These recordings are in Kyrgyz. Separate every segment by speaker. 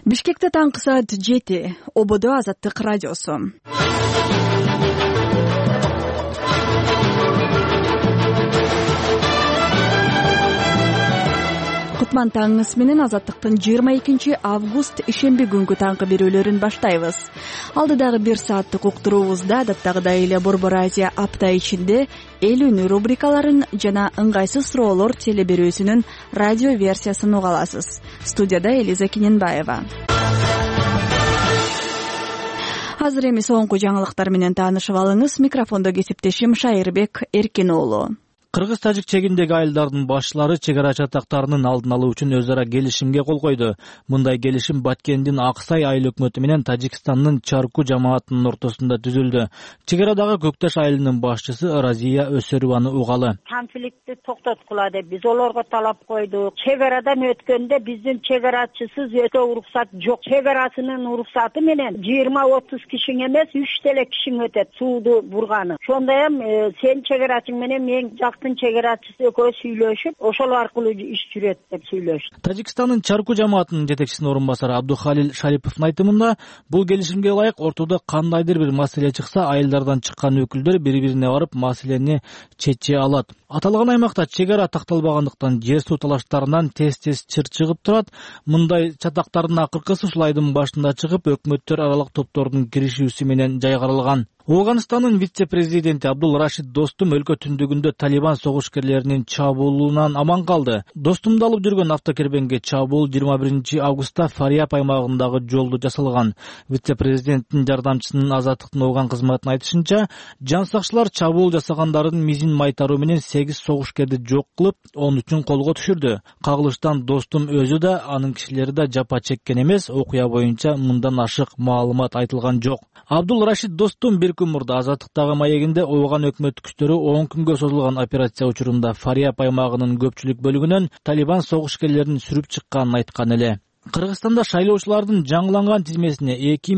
Speaker 1: Бишкекте таңкы саат 7. Ободо Азаттык радиосу. Кутман таңыңыз менен Азаттыктын 22 август ишемби күнгү таңкы берүүлөрүн баштайбыз. Алдыдагы 1 сааттык уктуруубузда адаттагыдай эле Борбор Азия апта ичинде эл үнү рубрикаларын жана ыңгайсыз суроолор телеберүүсүнүн радио версиясын уга аласыз. Студияда Элиза Киненбаева. Азыр эми соңку жаңылыктар менен таанышып алыңыз. Микрофондо кесиптешим Шайырбек Эркин уулу.
Speaker 2: Кыргыз-Тажик чегиндеги айылдардын башчылары чек ара чатактарынын алдын алуу үчүн өз ара келишимге кол койду. Мындай келишим Баткендин Аксай айыл өкмөтү менен Тажикстандын Чарку жамаатынын ортосунда түзүлдү. Чек арадагы Көкташ айылынын башчысы Разия Өсөрүваны угалы.
Speaker 3: Конфликтти токтоткула деп биз олорго талап койдук. Чек арадан өткөндө биздин чек арачысыз өтө уруксат жок. Чек арасынын уруксаты менен 20-30 кишиң эмес 3 деле кишиң өтөт сууду бурганы. Ошондой сен чек арачың менен мен чек арачысы экөө сүйлөшүп, ошол аркылуу иш жүрөт деп сүйлөштү.
Speaker 2: Тажикстандын Чарку жамаатынын жетекчисинин орун басары Абдухалил Шариповдун айтымында, бул келишимге ылайык ортодо кандайдыр бир маселе чыкса, айылдардан чыккан өкүлдөр бири-бирине барып маселени чече алат. Аталган аймакта чек ара такталбагандыктан жер суу талаштарынан тез-тез чыр чыгып турат. Мындай чатактардын акыркысы ушул айдын башында чыгып, өкмөттөр аралык топтордун киришүүсү менен жайгарылган. Афганистандын вице-президенти Абдул Рашид Достум өлкө түндүгүндө Талибан согушкерлеринин чабуулунан аман калды. Достумду алып жүргөн автокербенге чабуул 21 августта Фарияб аймагындагы жолдо жасалган. Вице-президенттин жардамчысынын Азаттыктын уган кызматына айтышынча, жан сакчылар чабуул жасагандардын мизин майтаруу менен 8 согушкерди жок кылып, 13-ün колго түшүрдү. Кагылыштан Достум өзү да, анын кишилери да жапа чеккен эмес, окуя боюнча мындан ашык маалымат айтылган жок. Абдул Рашид Достум бир күн мурда Азаттыктагы маегинде Афган өкмөт күчтөрү 10 күнгө созулган операция учурунда Фарияб аймагынын көпчүлүк бөлүгүнөн Талибан согушкерлерин сүрүп чыкканын айткан эле. Кыргызстанда шайлоочулардын жаңыланган тизмесине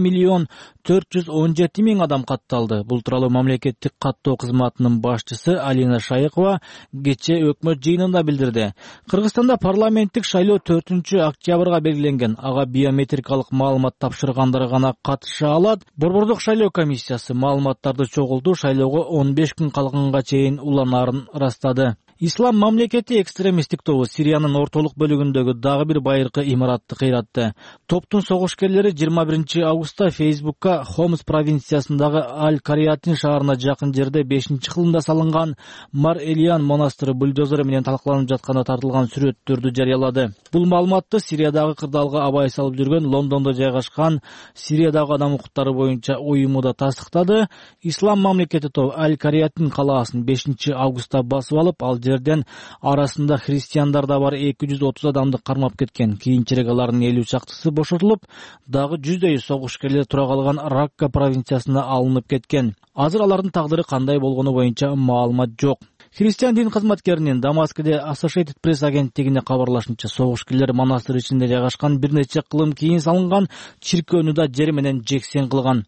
Speaker 2: 2.417.000 адам катталды. Бул тууралуу мамлекеттик каттоо кызматынын башчысы Алина Шайыкова кечээ өкмөт жыйынында билдирди. Кыргызстанда парламенттик шайлоо 4-октябрга белгиленген. Ага биометрикалык маалымат тапшыргандар гана катыша алат. Борбордук шайлоо комиссиясы маалыматтарды чогултуу шайлоого 15 күн калганга чейин уланаарын ырастады. Ислам мамлекети экстремисттик тобу Сириянын ортолук бөлүгүндөгү дагы бир байыркы имаратты кыйратты. Топтун согушкерлери 21 августта Фейсбукка Хомс провинциясындагы Аль-Кариятин шаарына жакын жерде 5-кылымда салынган Мар Элиан монастыры бульдозер менен талкаланып жатканда тартылган сүрөттөрдү жарыялады. Бул маалыматты Сириядагы кырдаалга абай салып жүргөн Лондондо жайгашкан Сириядагы адам укуктары боюнча уюму да тастыктады. Ислам мамлекети тобу Аль-Кариятин калаасын 5 августта басып алып, ал жерден арасында христиандар да бар 230 адамды кармап кеткен. Кийинчерээк алардын 50 чактысы бошотулуп, дагы 100дөй согушкерлер тура калган Ракка провинциясына алынып кеткен. Азыр алардын тагдыры кандай болгону боюнча маалымат жок. Христиан дин кызматкеринин Дамаскиде Associated Press агенттигине кабарлашынча, согушкерлер монастыр ичинде жайгашкан бир нече кылым кийин салынган чиркөөнү да жер менен жексен кылган.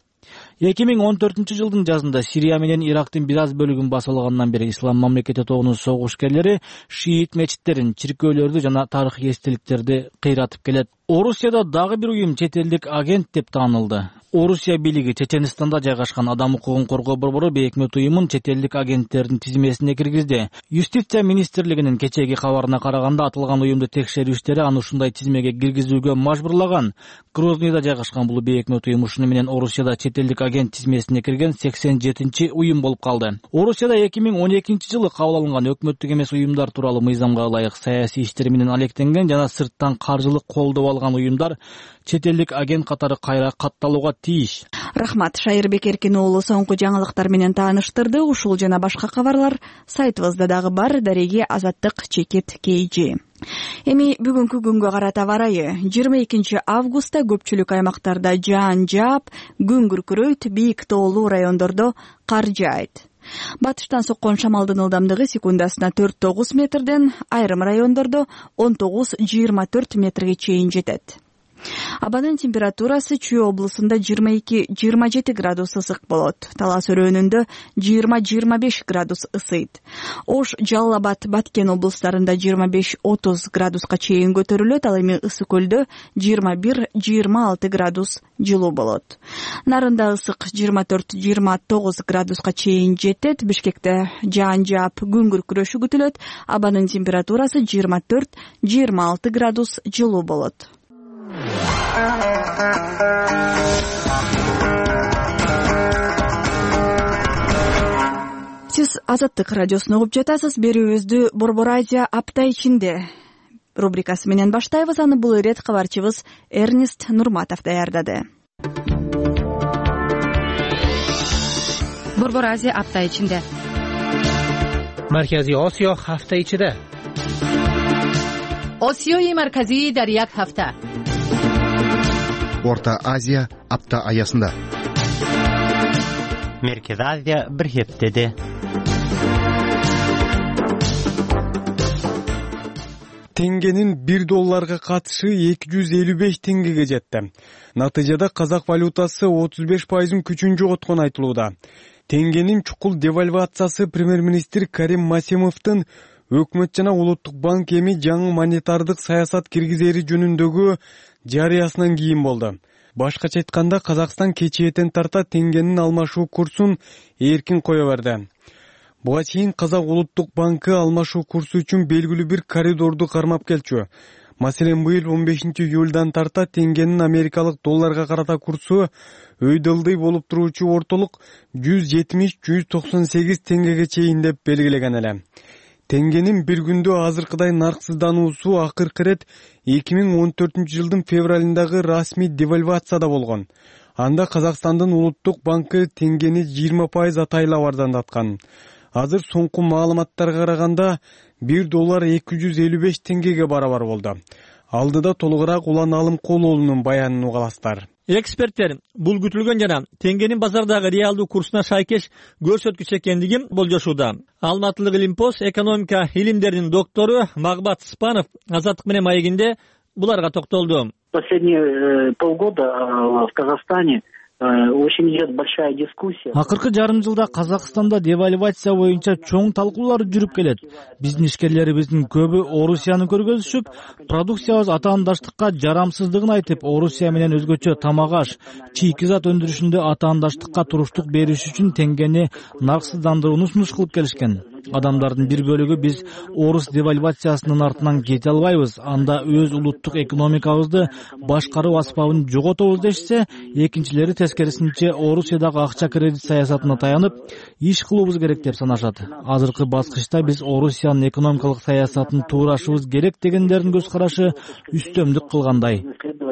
Speaker 2: 2014-жылдын жазында Сирия менен Ирактын бир аз бөлүгүн басып алгандан бери Ислам мамлекети тобунун согушкерлери шиит мечиттерин, чиркөөлөрдү жана тарыхый эстеликтерди кыйратып келет. Орусияда дагы бир уюм чет элдик агент деп таанылды. Орусия бийлиги Чеченстанда жайгашкан адам укугун коргоо борбору бейөкмөт уюмун чет элдик агенттердин тизмесине киргизди. Юстиция министрлигинин кечээги кабарына караганда, аталган уюмду текшерүү иштери аны ушундай тизмеге киргизүүгө мажбурлаган. Грознийда жайгашкан бул бейөкмөт уюм ушуну менен Орусияда чет элдик агент тизмесине кирген 87-чи уюм болуп калды. Орусияда 2012-жылы кабыл алынган өкмөттүк эмес уюмдар тууралуу мыйзамга ылайык саясий иштер менен алектенген жана сырттан каржылык колдоо алган уюмдар чет элдик агент катары кайра катталууга тийиш.
Speaker 1: Рахмат, Шайырбек Эркин уулу соңку жаңылыктар менен тааныштырды. Ушул жана башка кабарлар сайтыбызда дагы бар. Дареги Азаттык_KG. Эми бүгүнкү күнгө карата барайы. 22 августта көпчүлүк аймактарда жаан жаап, күн күркүрөйт, бийик тоолуу райондордо кар жаайт. Батыштан соккон шамалдын ылдамдыгы секундасына 4-9 метрден, айрым райондордо 19-24 метрге чейин жетет. Абанын температурасы Чүй облусунда 22-27 градус ысык болот. Талас өрөөнүндө 20-25 градус ысыйт. Ош, Жалал Абад, Баткен облустарында 25-30 градуска чейин көтөрүлөт, ал эми Ысык көлдө 21-26 градус жылуу болот. Нарында ысык 24-29 градуска чейин жетет. Бишкекте жаан жаап күн күркүрөшү күтүлөт. Абанын температурасы 24-26 градус жылуу болот. Сиз Азаттык радиосун угуп жатасыз. Берүүбүздү Борбор Азия апта ичинде рубрикасы менен баштайбыз. Аны бул ирет кабарчыбыз Эрнест Нурматов даярдады.
Speaker 4: Борбор Азия апта ичинде.
Speaker 5: Маркази Осиё ҳафта ичида.
Speaker 4: Осиёи марказӣ дар як ҳафта.
Speaker 6: Орта Азия апта аясында.
Speaker 7: Merkez Азия bir heftede.
Speaker 8: Теңгенин $1 катышы 255 теңгеге жетти. Натыйжада казак валютасы 35% күчүн жоготкон айтылууда. Теңгенин чукул девальвациясы премьер-министр Карим Масимовдун өкмөт жана улуттук банк эми жаңы монетардык саясат киргизери жөнүндөгү жарыясынан кийин болду. Башкача айтканда, Казакстан кечээден тарта теңгенин алмашуу курсун эркин кое берди. Буга чейин Казак улуттук банкы алмашуу курсу үчүн белгилүү бир коридорду кармап келчү. Маселен, быйыл 15 июлдан тарта теңгенин америкалык долларга карата курсу өйдөлдөй болуп туруучу ортолук 170-198 теңгеге чейин деп белгилеген эле. Теңгенин бир күндө азыркыдай нарксыздануусу акыркы ирет 2014 жылдын февралындагы расмий девальвацияда болгон. Анда Казакстандын улуттук банкы теңгени 20% атайлап арзандаткан. Азыр соңку маалыматтарга караганда $1 255 теңгеге барабар болду. Алдыда толугураак Улан Алымкулунун баянын угаласыздар.
Speaker 5: Эксперттер бул күтүлгөн жана теңгенин базардагы реалдуу курсуна шайкеш көрсөткүч экендигин болжошууда. Алматылык Илимпоз экономика илимдеринин доктору Магбат Спанов Азаттык менен маегинде буларга токтолду.
Speaker 9: Последние полгода в Казахстане очень идет большая дискуссия.
Speaker 2: Акыркы жарым жылда Казакстанда девальвация боюнча чоң талкуулар жүрүп келет. Биздин ишкерлерибиздин көбү Орусияны көргөзүшүп, продукциябыз атаандаштыкка жарамсыздыгын айтып, Орусия менен өзгөчө тамак аш, чийки зат өндүрүшүндө атаандаштыкка туруштук бериш үчүн теңгени нарксыздандырууну сунуш кылып келишкен. Адамдардын бир бөлүгү биз орус девальвациясынын артынан кете албайбыз, анда өз улуттук экономикабызды башкаруу аспабын жоготобуз дешсе, экинчилери тескерисинче Орусиядагы акча кредит саясатына таянып, иш кылуубуз керек деп санашат. Азыркы баскычта биз Орусиянын экономикалык саясатын туурашыбыз керек дегендердин көз карашы үстөмдүк кылгандай.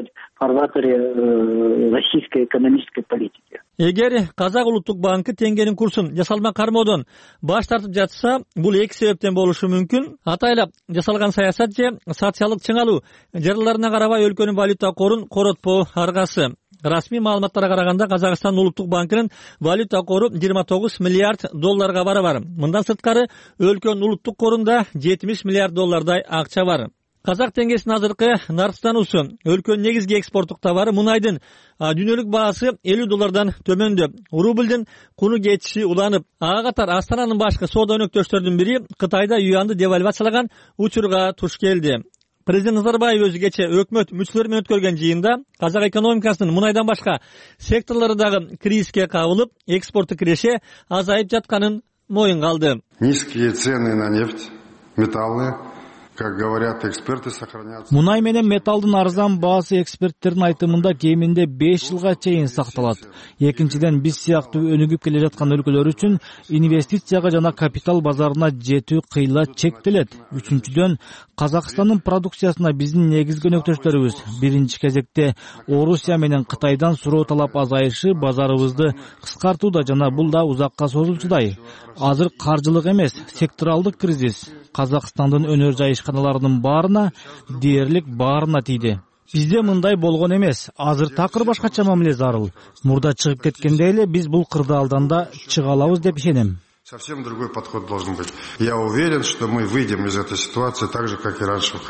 Speaker 9: Российской экономической политики.
Speaker 5: Эгер Казак улуттук банкы теңгенин курсун жасалма кармоодон баш тартып жатса, бул эки себептен болушу мүмкүн. Атайлап жасалган саясат же социалдык чыңалуу жарыларына карабай өлкөнүн валюта корун коротпоо аргасы. Расмий маалыматтарга караганда Казакстан улуттук банкынын валюта кору $29 миллиард барабар. Мындан сырткары өлкөнүн улуттук корунда $70 миллиард акча бар. Казак теңгесинин азыркы нарксыздануусу өлкөнүн негизги экспорттук товары мунайдын дүйнөлүк баасы $50 төмөндө. Рублдун куну кетиши уланып, ага катар Астананын башкы соода өнөктөштөрдүн бири Кытайда юанды девальвациялаган учурга туш келди. Президент Назарбаев өзү кече өкмөт мүчөлөрү менен өткөргөн жыйында казак экономикасынын мунайдан башка секторлору дагы кризиске кабылып, экспорту киреше азайып жатканын моюнга алды.
Speaker 10: Низкие цены на нефть, металлы, как говорят эксперты, сохранятся.
Speaker 2: Мунай менен металдын арзан баасы эксперттердин айтымында кеминде 5 жылга чейин сакталат. Экинчиден, биз сыяктуу өнүгүп келе жаткан өлкөлөр үчүн инвестицияга жана капитал базарына жетүү кыйла чектелет. Үчүнчүдөн, Казакстандын продукциясына биздин негизги өнөктөштөрүбүз биринчи кезекте Орусия менен Кытайдан суроо талап азайышы базарыбызды кыскартууда жана бул да узакка созулчудай. Азыр каржылык эмес, секторалдык кризис Казакстандын өнөр жайышканаларынын баарына, дээрлик баарына тийди. Бизде мындай болгон эмес. Азыр такыр башкача мамиле зарыл. Мурда чыгып кеткендей эле биз бул кырдаалдан да чыга алабыз деп ишенем.
Speaker 10: Совсем другой подход должен быть. Я уверен, что мы выйдем из этой ситуации так же, как и раньше выходили.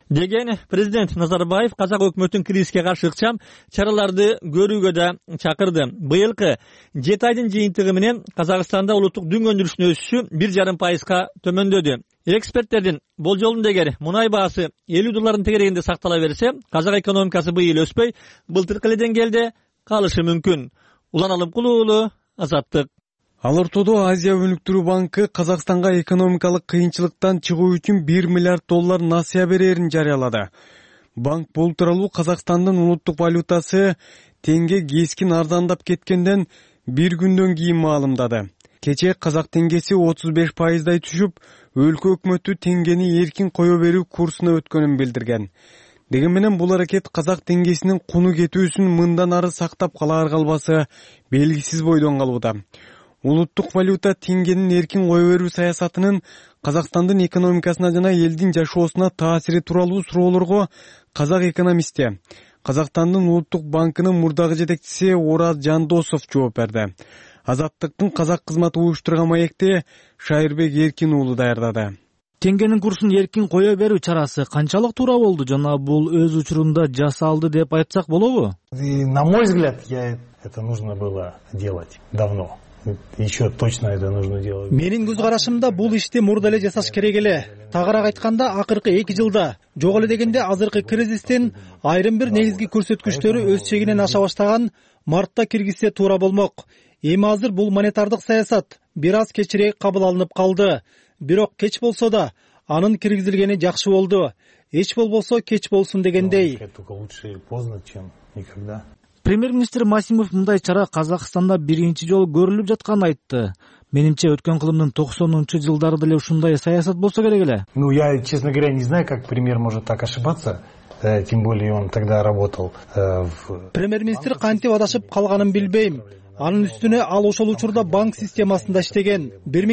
Speaker 5: деген президент Назарбаев казак өкмөтүн кризиске каршы ыкчам чараларды көрүүгө да чакырды. Быйылкы 7 айдын жыйынтыгы менен Казакстанда улуттук дүң өндүрүшүнүн өсүшү 1,5% төмөндөдү. Эксперттердин болжолунда эгер мунай баасы $50 тегерегинде сактала берсе, казак экономикасы быйыл өспөй, былтыркы эле деңгээлде калышы мүмкүн. Улан Алымкулуу уулу, Азаттык.
Speaker 8: Ал ортодо Азия өнүктүрүү банкы Казакстанга экономикалык кыйынчылыктан чыгуу үчүн $1 миллиард насыя берерин жарыялады. Банк бул тууралуу Казакстандын улуттук валютасы теңге кескин арзандап кеткенден бир күндөн кийин маалымдады. Кечээ казак теңгеси 35%дай түшүп, өлкө өкмөтү теңгени эркин кое берүү курсуна өткөнүн билдирген. Деген менен бул аракет казак теңгесинин куну кетүүсүн мындан ары сактап калаар калбасы белгисиз бойдон калууда. Улуттук валюта теңгенин эркин кое берүү саясатынын Казакстандын экономикасына жана элдин жашоосуна таасири тууралуу суроолорго казак экономисти, Казакстандын улуттук банкынын мурдагы жетекчиси Ораз Жандосов жооп берди. Азаттыктын казак кызматы уюштурган маекти Шайырбек Эркин уулу даярдады.
Speaker 2: Теңгенин курсун эркин кое берүү чарасы канчалык туура болду жана бул өз учурунда жасалды деп айтсак болобу?
Speaker 11: На мой взгляд, это нужно было делать давно. Еще точно это нужно делать.
Speaker 12: Менин көз карашымда бул ишти мурда эле жасаш керек эле. Тагыраак айтканда, акыркы 2 жылда жок эле дегенде азыркы кризистин айрым бир негизги көрсөткүчтөрү өз чегинен аша баштаган мартта киргизсе туура болмок. Эми азыр бул монетардык саясат бир аз кечирээк кабыл алынып калды. Бирок кеч болсо да анын киргизилгени жакшы болду. Эч болбосо кеч болсун дегендей.
Speaker 11: Лучше поздно, чем никогда.
Speaker 2: Премьер-министр Масимов мындай чара Казакстанда биринчи жолу көрүлүп жатканын айтты. Менимче өткөн кылымдын 90-жылдары деле ушундай саясат болсо керек эле.
Speaker 11: Я, честно говоря, не знаю, как премьер может так ошибаться. Тем более он тогда работал в...
Speaker 12: Премьер-министр кантип адашып калганын билбейм. Анын үстүнө ал ошол учурда банк системасында иштеген.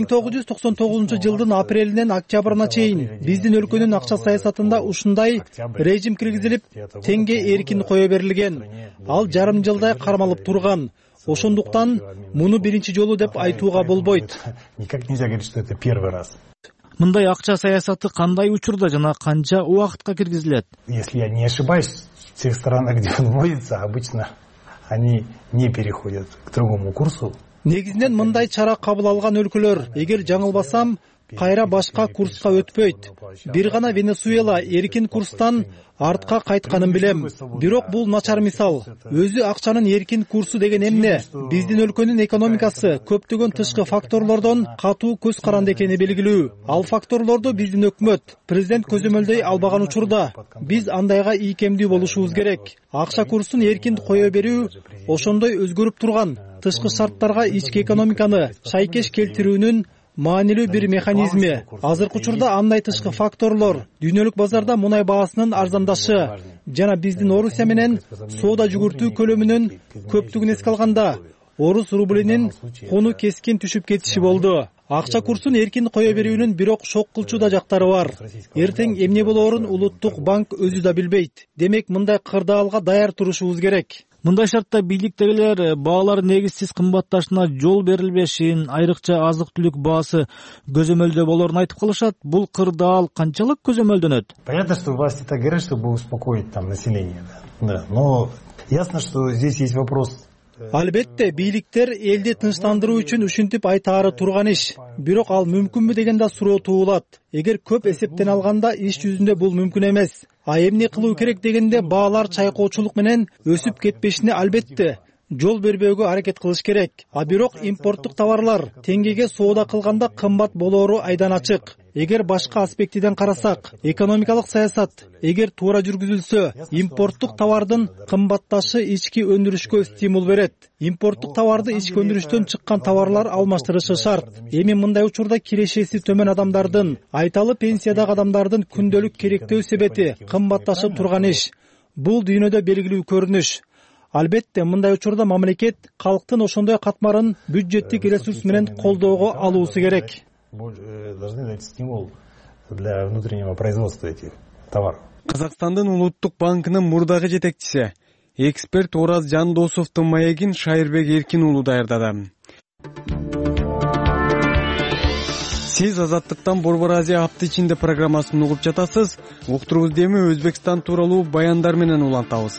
Speaker 12: 1999-жылдын апрелинен октябрына чейин биздин өлкөнүн акча саясатында ушундай режим киргизилип, теңге эркин кое берилген. Ал жарым жылдай кармалып турган. Ошондуктан муну биринчи жолу деп айтууга болбойт.
Speaker 11: Никак нельзя говорить, что это первый раз.
Speaker 2: Мындай акча саясаты кандай учурда жана канча убакытка киргизилет?
Speaker 11: Если я не ошибаюсь, в тех странах, где он вводится, обычно они не переходят к другому курсу.
Speaker 12: Негизинен мындай чара кабыл алган өлкөлөр, эгер жаңылбасам, кайра башка курска өтпөйт. Бир гана Венесуэла эркин курстан артка кайтканын билем. Бирок бул начар мисал. Өзү акчанын эркин курсу деген эмне? Биздин өлкөнүн экономикасы көптөгөн тышкы факторлордон катуу көз каранды экени белгилүү. Ал факторлорду биздин өкмөт, президент көзөмөлдөй албаган учурда биз андайга ийкемдүү болушубуз керек. Акча курсун эркин кое берүү ошондой өзгөрүп турган тышкы шарттарга ички экономиканы шайкеш келтирүүнүн маанилүү бир механизми. Азыркы учурда андай тышкы факторлор дүйнөлүк базарда мунай баасынын арзандашы жана биздин Орусия менен соода жүгүртүү көлөмүнүн көптүгүн эске алганда орус рублинин куну кескин түшүп кетиши болду. Акча курсун эркин кое берүүнүн бирок шок кылчу да жактары бар. Эртең эмне болоорун улуттук банк өзү да билбейт. Демек мындай кырдаалга даяр турушубуз керек.
Speaker 2: Мындай шартта бийликтегилер баалар негизсиз кымбатташына жол берилбешин, айрыкча азык-түлүк баасы көзөмөлдө болорун айтып калышат. Бул кырдаал канчалык көзөмөлдөнөт?
Speaker 11: Понятно, что власти так говорят, чтобы успокоить там население, да. Но ясно, что здесь есть вопрос.
Speaker 12: Албетте, бийликтер элди тынчтандыруу үчүн ушинтип айтаары турган иш. Бирок ал мүмкүнбү деген да суроо туулат. Эгер көп эсептен алганда иш жүзүндө бул мүмкүн эмес. Эмне кылуу керек дегенде баалар чайкоочулук менен өсүп кетпешине албетте жол бербөөгө аракет кылыш керек. Бирок импорттук товарлар теңгеге соода кылганда кымбат болоору айдан ачык. Эгер башка аспектиден карасак, экономикалык саясат эгер туура жүргүзүлсө, импорттук товардын кымбатташы ички өндүрүшкө стимул берет. Импорттук товарды ички өндүрүштөн чыккан товарлар алмаштырышы шарт. Эми мындай учурда кирешеси төмөн адамдардын, айталы пенсиядагы адамдардын күндөлүк керектөө себети кымбатташып турган иш. Бул дүйнөдө белгилүү көрүнүш. Албетте, мындай учурда мамлекет калктын ошондой катмарын бюджеттик ресурс менен колдоого алуусу керек.
Speaker 11: Должны дать стимул для внутреннего производства этих товаров.
Speaker 8: Казакстандын улуттук банкынын мурдагы жетекчиси, эксперт Ораз Жандосовдун маегин Шайырбек Эркин уулу даярдады. Сиз Азаттыктан Борбор Азия апта ичинде программасын угуп жатасыз. Уктурубузду эми Өзбекстан тууралуу баяндар менен улантабыз.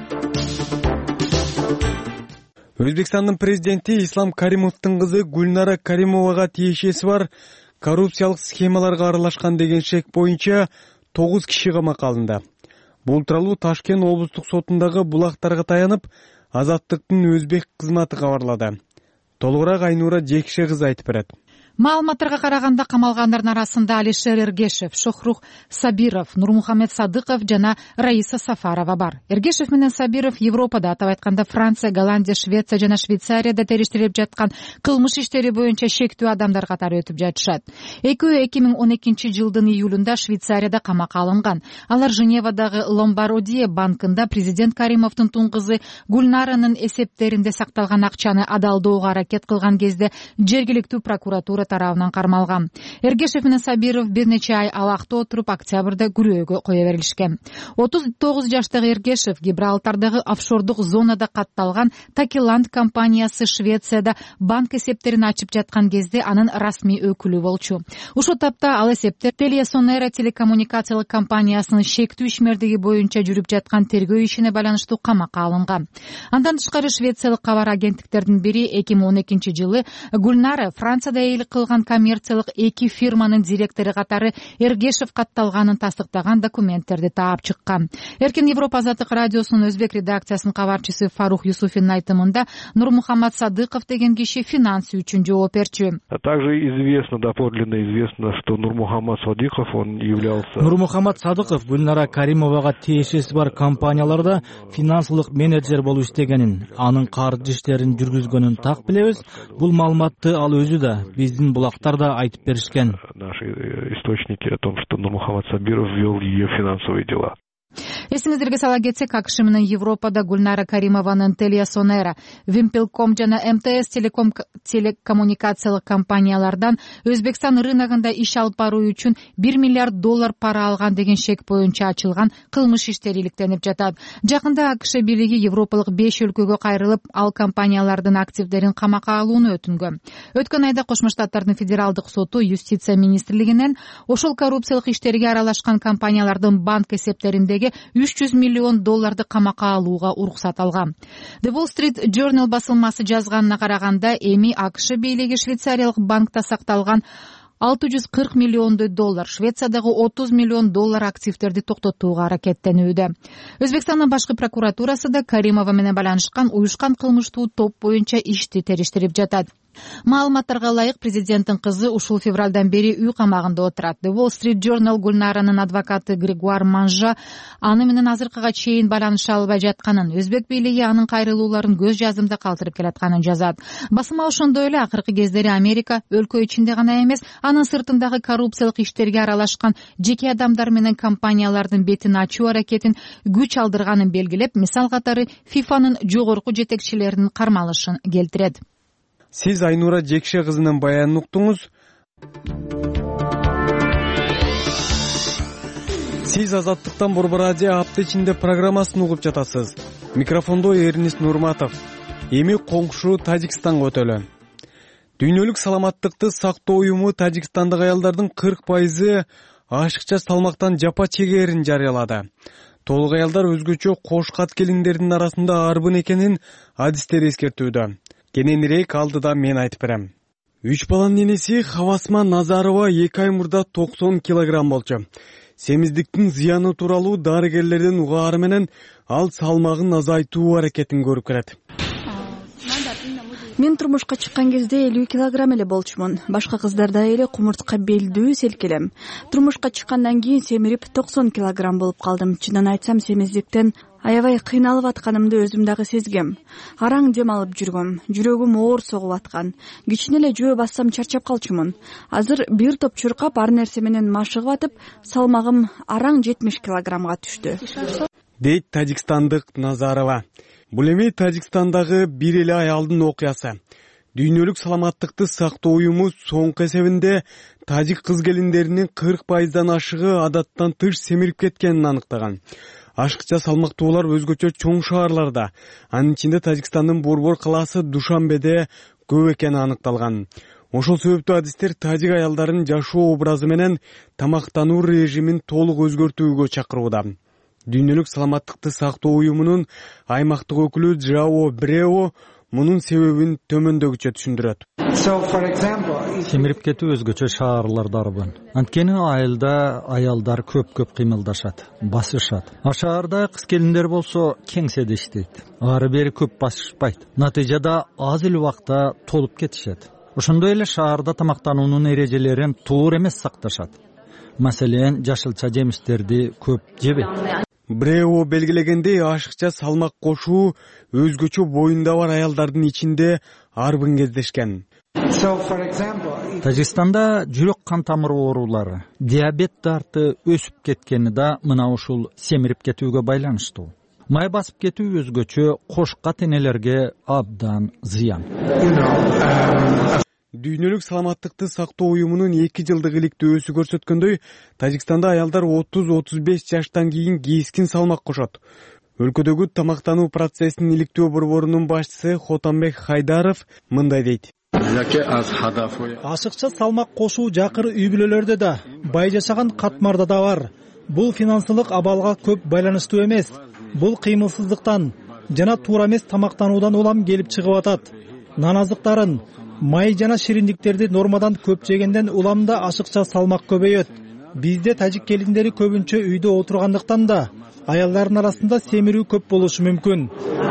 Speaker 8: Өзбекстандын президенти Ислам Каримовдун кызы Гүлнара Каримовага тиешеси бар коррупциялык схемаларга аралашкан деген шек боюнча 9 киши камакка алынды. Бул тууралуу Ташкент облустук сотундагы булактарга таянып, Азаттыктын өзбек кызматы кабарлады. Толугураак Айнура Жекше кызы айтып берет.
Speaker 13: Маалыматтарга караганда камалгандардын арасында Алишер Эргешев, Шохрух Сабиров, Нурмухамед Садыков жана Раиса Сафарова бар. Эргешев менен Сабиров Европада, атап айтканда Франция, Голландия, Швеция жана Швейцарияда териштирилип жаткан кылмыш иштери боюнча шектүү адамдар катары өтүп жатышат. Экөө 2012-жылдын июлунда Швейцарияда камакка алынган. Алар Женевадагы Ломбардия банкында президент Каримовдун тун кызы Гүлнаранын эсептеринде сакталган акчаны адалдоого аракет кылган кезде жергиликтүү прокуратура тарабынан кармалган. Эргешев менен Сабиров бир нече ай алакта отуруп, октябрда күрөөгө кое берилишкен. 39 жаштагы Эргешев Гибралтардагы офшордук зонада катталган Такиланд компаниясы Швецияда банк эсептерин ачып жаткан кезде анын расмий өкүлү болчу. Ушул тапта ал эсептер Телесонера телекоммуникациялык компаниясынын шектүү ишмердиги боюнча жүрүп жаткан тергөө ишине байланыштуу камакка алынган. Андан тышкары швециялык кабар агенттиктердин бири 2012-жылы Гүлнара Францияда эйлик кылган коммерциялык 2 фирманын директору катары Эргешев катталганын тастыктаган документтерди таап чыккан. Эркин Европа Азаттык радиосунун өзбек редакциясынын кабарчысы Фарух Юсуфиндин айтымында Нурмухамед Садыков деген киши финанс үчүн жооп берчү.
Speaker 14: Также известно, доподлинно известно, что Нурмухамед Садыков, он являлся...
Speaker 2: Нурмухамед Садыков Гүлнара Каримовага тиешеси бар компанияларда финансылык менеджер болуп иштегенин, анын каржы иштерин жүргүзгөнүн так билебиз. Бул маалыматты ал өзү да, биздин булактар да айтып беришкен.
Speaker 14: Наши источники о том, что Нурмухамед Сабиров вел ее финансовые дела.
Speaker 13: Эсиңиздерге сала кетсек, АКШ менен Европада Гүлнара Каримованын Телесонера, Вимпелком жана МТС телекоммуникациялык компаниялардан Өзбекстан рыногунда иш алып баруу үчүн $1 миллиард пара алган деген шек боюнча ачылган кылмыш иштери иликтенип жатат. Жакында АКШ бийлиги европалык 5 өлкөгө кайрылып, ал компаниялардын активдерин камакка алууну өтүнгөн. Өткөн айда Кошмо Штаттардын федералдык соту Юстиция министрлигинен ошол коррупциялык иштерге аралашкан компаниялардын банк эсептериндеги $300 миллион камакка алууга уруксат алган. The Wall Street Journal басылмасы жазганына караганда, эми АКШ бийлиги Швейцариялык банкта сакталган $640 миллион, Швециядагы $30 миллион активтерди токтотууга аракеттенүүдө. Өзбекстандын башкы прокуратурасы да Каримова менен байланышкан уюшкан кылмыштуу топ боюнча ишти териштирип жатат. Маалыматтарга ылайык, президенттин кызы ушул февралдан бери үй камагында отурат. The Wall Street Journal Гүлнаранын адвокаты Григуар Манжа аны менен азыркыга чейин байланыша албай жатканын, өзбек бийлиги анын кайрылууларын көз жазымда калтырып келатканын жазат. Басма ошондой эле акыркы кездери Америка өлкө ичинде гана эмес, анын сыртындагы коррупциялык иштерге аралашкан жеке адамдар менен компаниялардын бетин ачуу аракетин күч алдырганын белгилеп, мисал катары ФИФАнын жогорку жетекчилеринин кармалышын келтирет.
Speaker 8: Сиз Айнура Жекше кызынын баянын уктуңуз. Сиз Азаттыктан Борбор Азия апта ичинде программасын угуп жатасыз. Микрофондо Эрнис Нурматов. Эми коңшу Тажикстанга өтөлү. Дүйнөлүк саламаттыкты сактоо уюму Тажикстандагы аялдардын 40% ашыкча салмактан жапа чегерин жарыялады. Толук аялдар өзгөчө кош кат келиңдердин арасында арбын экенин адистер эскертүүдө. Кененирээк алдыда мен айтып берем. 3 баланын энеси Хавасма Назарова 2 ай мурда 90 килограмм болчу. Семиздиктин зыяны тууралуу дарыгерлердин угаары менен ал салмагын азайтуу аракетин көрүп келет.
Speaker 1: Мен турмушка чыккан кезде 50 килограмм эле болчумун. Башка кыздардай эле кумуртка белдүү селкелем. Турмушка чыккандан кийин семирип 90 килограмм болуп калдым. Чынын айтсам, семиздиктен аябай кыйналып атканымды өзүм дагы сезгем. Араң дем алып жүргөм. Жүрөгүм оор согуп аткан. Кичине эле жөө бассам чарчап калчумун. Азыр бир топ чуркап, ар нерсе менен машыгып атып, салмагым араң 70 килограммга түштү.
Speaker 8: Дейт тажикстандык Назарова. Бул эми Тажикстандагы бир эле аялдын окуясы. Дүйнөлүк саламаттыкты сактоо уюму соңку эсебинде тажик кыз келиндеринин 40%дан ашыгы адаттан тыш семирип кеткенин аныктаган. Ашыкча салмактуулар өзгөчө чоң шаарларда, анын ичинде Тажикстандын Борбор калаасы Душанбеде көп экени аныкталган. Ошол себептүү адистер тажик аялдарын жашоо образы менен тамактануу режимин толук өзгөртүүгө чакырууда. Дүйнөлүк саламаттыкты сактоо уюмунун аймактык өкүлү Жао Брео мунун себебин төмөндөгүчө түшүндүрөт.
Speaker 15: Семирип кетүү өзгөчө шаарлардарбын. Анткени айылда аялдар көп кыймылдашат, басышат. А шаарда кыз келиндер болсо кеңседе иштейт. Ары бери көп басышпайт. Натыйжада аз эле убакта толуп кетишет. Ошондой эле шаарда тамактануунун эрежелерин туура эмес сакташат. Маселен, жашылча жемиштерди көп жебейт.
Speaker 8: Брео белгилегендей, ашыкча салмак кошуу өзгөчө боюнда бар аялдардын ичинде арбын кездешкен.
Speaker 15: Тажикстанда жүрөк кан тамыр оорулары, диабет дарты өсүп кеткени да мына ушул семирип кетүүгө байланыштуу. Май басып кетүү өзгөчө кош катенелерге абдан зыян.
Speaker 8: Дүйнөлүк саламаттыкты сактоо уюмунун 2 жылдык иликтөөсү көрсөткөндөй, Тажикстанда аялдар 30-35 жаштан кийин кескин салмак кошот. Өлкөдөгү тамактануу процессинин иликтөө борборунун башчысы Хотанбек Хайдаров мындай дейт.
Speaker 12: Ашыкча салмак кошуу жакыр үй бүлөлөрдө да, бай жашаган катмарда да бар. Бул финансылык абалга көп байланыштуу эмес. Бул кыймылсыздыктан жана туура эмес тамактануудан улам келип чыгып атат. Нан азыктарын, май жана шириндиктерди нормадан көп жегенден уламда ашыкча салмак көбөйөт. Бизде тажик келиндери көбүнчө үйдө отургандыктан да аялдардын арасында семирүү көп болушу мүмкүн.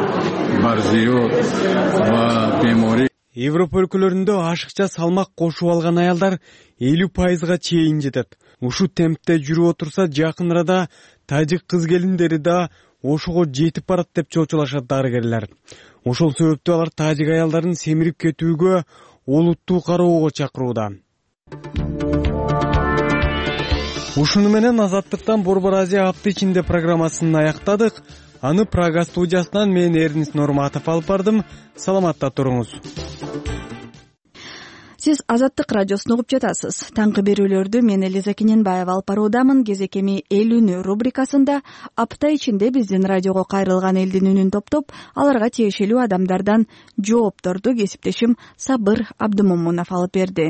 Speaker 8: Европа өлкөлөрүндө ашыкча салмак кошуп алган аялдар 50%га чейин жетет. Ушу темпте жүрүп отурса, жакын арада тажик кыз келиндери да ошого жетип барат деп чочулашат дарыгерлер. Ошол себептүү алар тажик аялдарын семирип кетүүгө олуттуу кароого чакырууда. Ушуну менен Азаттыктан Борбор Азия апта ичинде программасын аяктадык. Аны Прага студиясынан мен Эрнис Норматов алып бардым. Саламатта туруңуз.
Speaker 1: Сиз Азаттык радиосун угуп жатасыз. Таңкы берүүлөрдү мен Элиза Кененбаева алып баруудамын. Кезекеми эл үнү рубрикасында апта ичинде биздин радиого кайрылган элдин үнүн топтоп, аларга тиешелүү адамдардан жоопторду кесиптешим Сабыр Абдымомунов алып берди.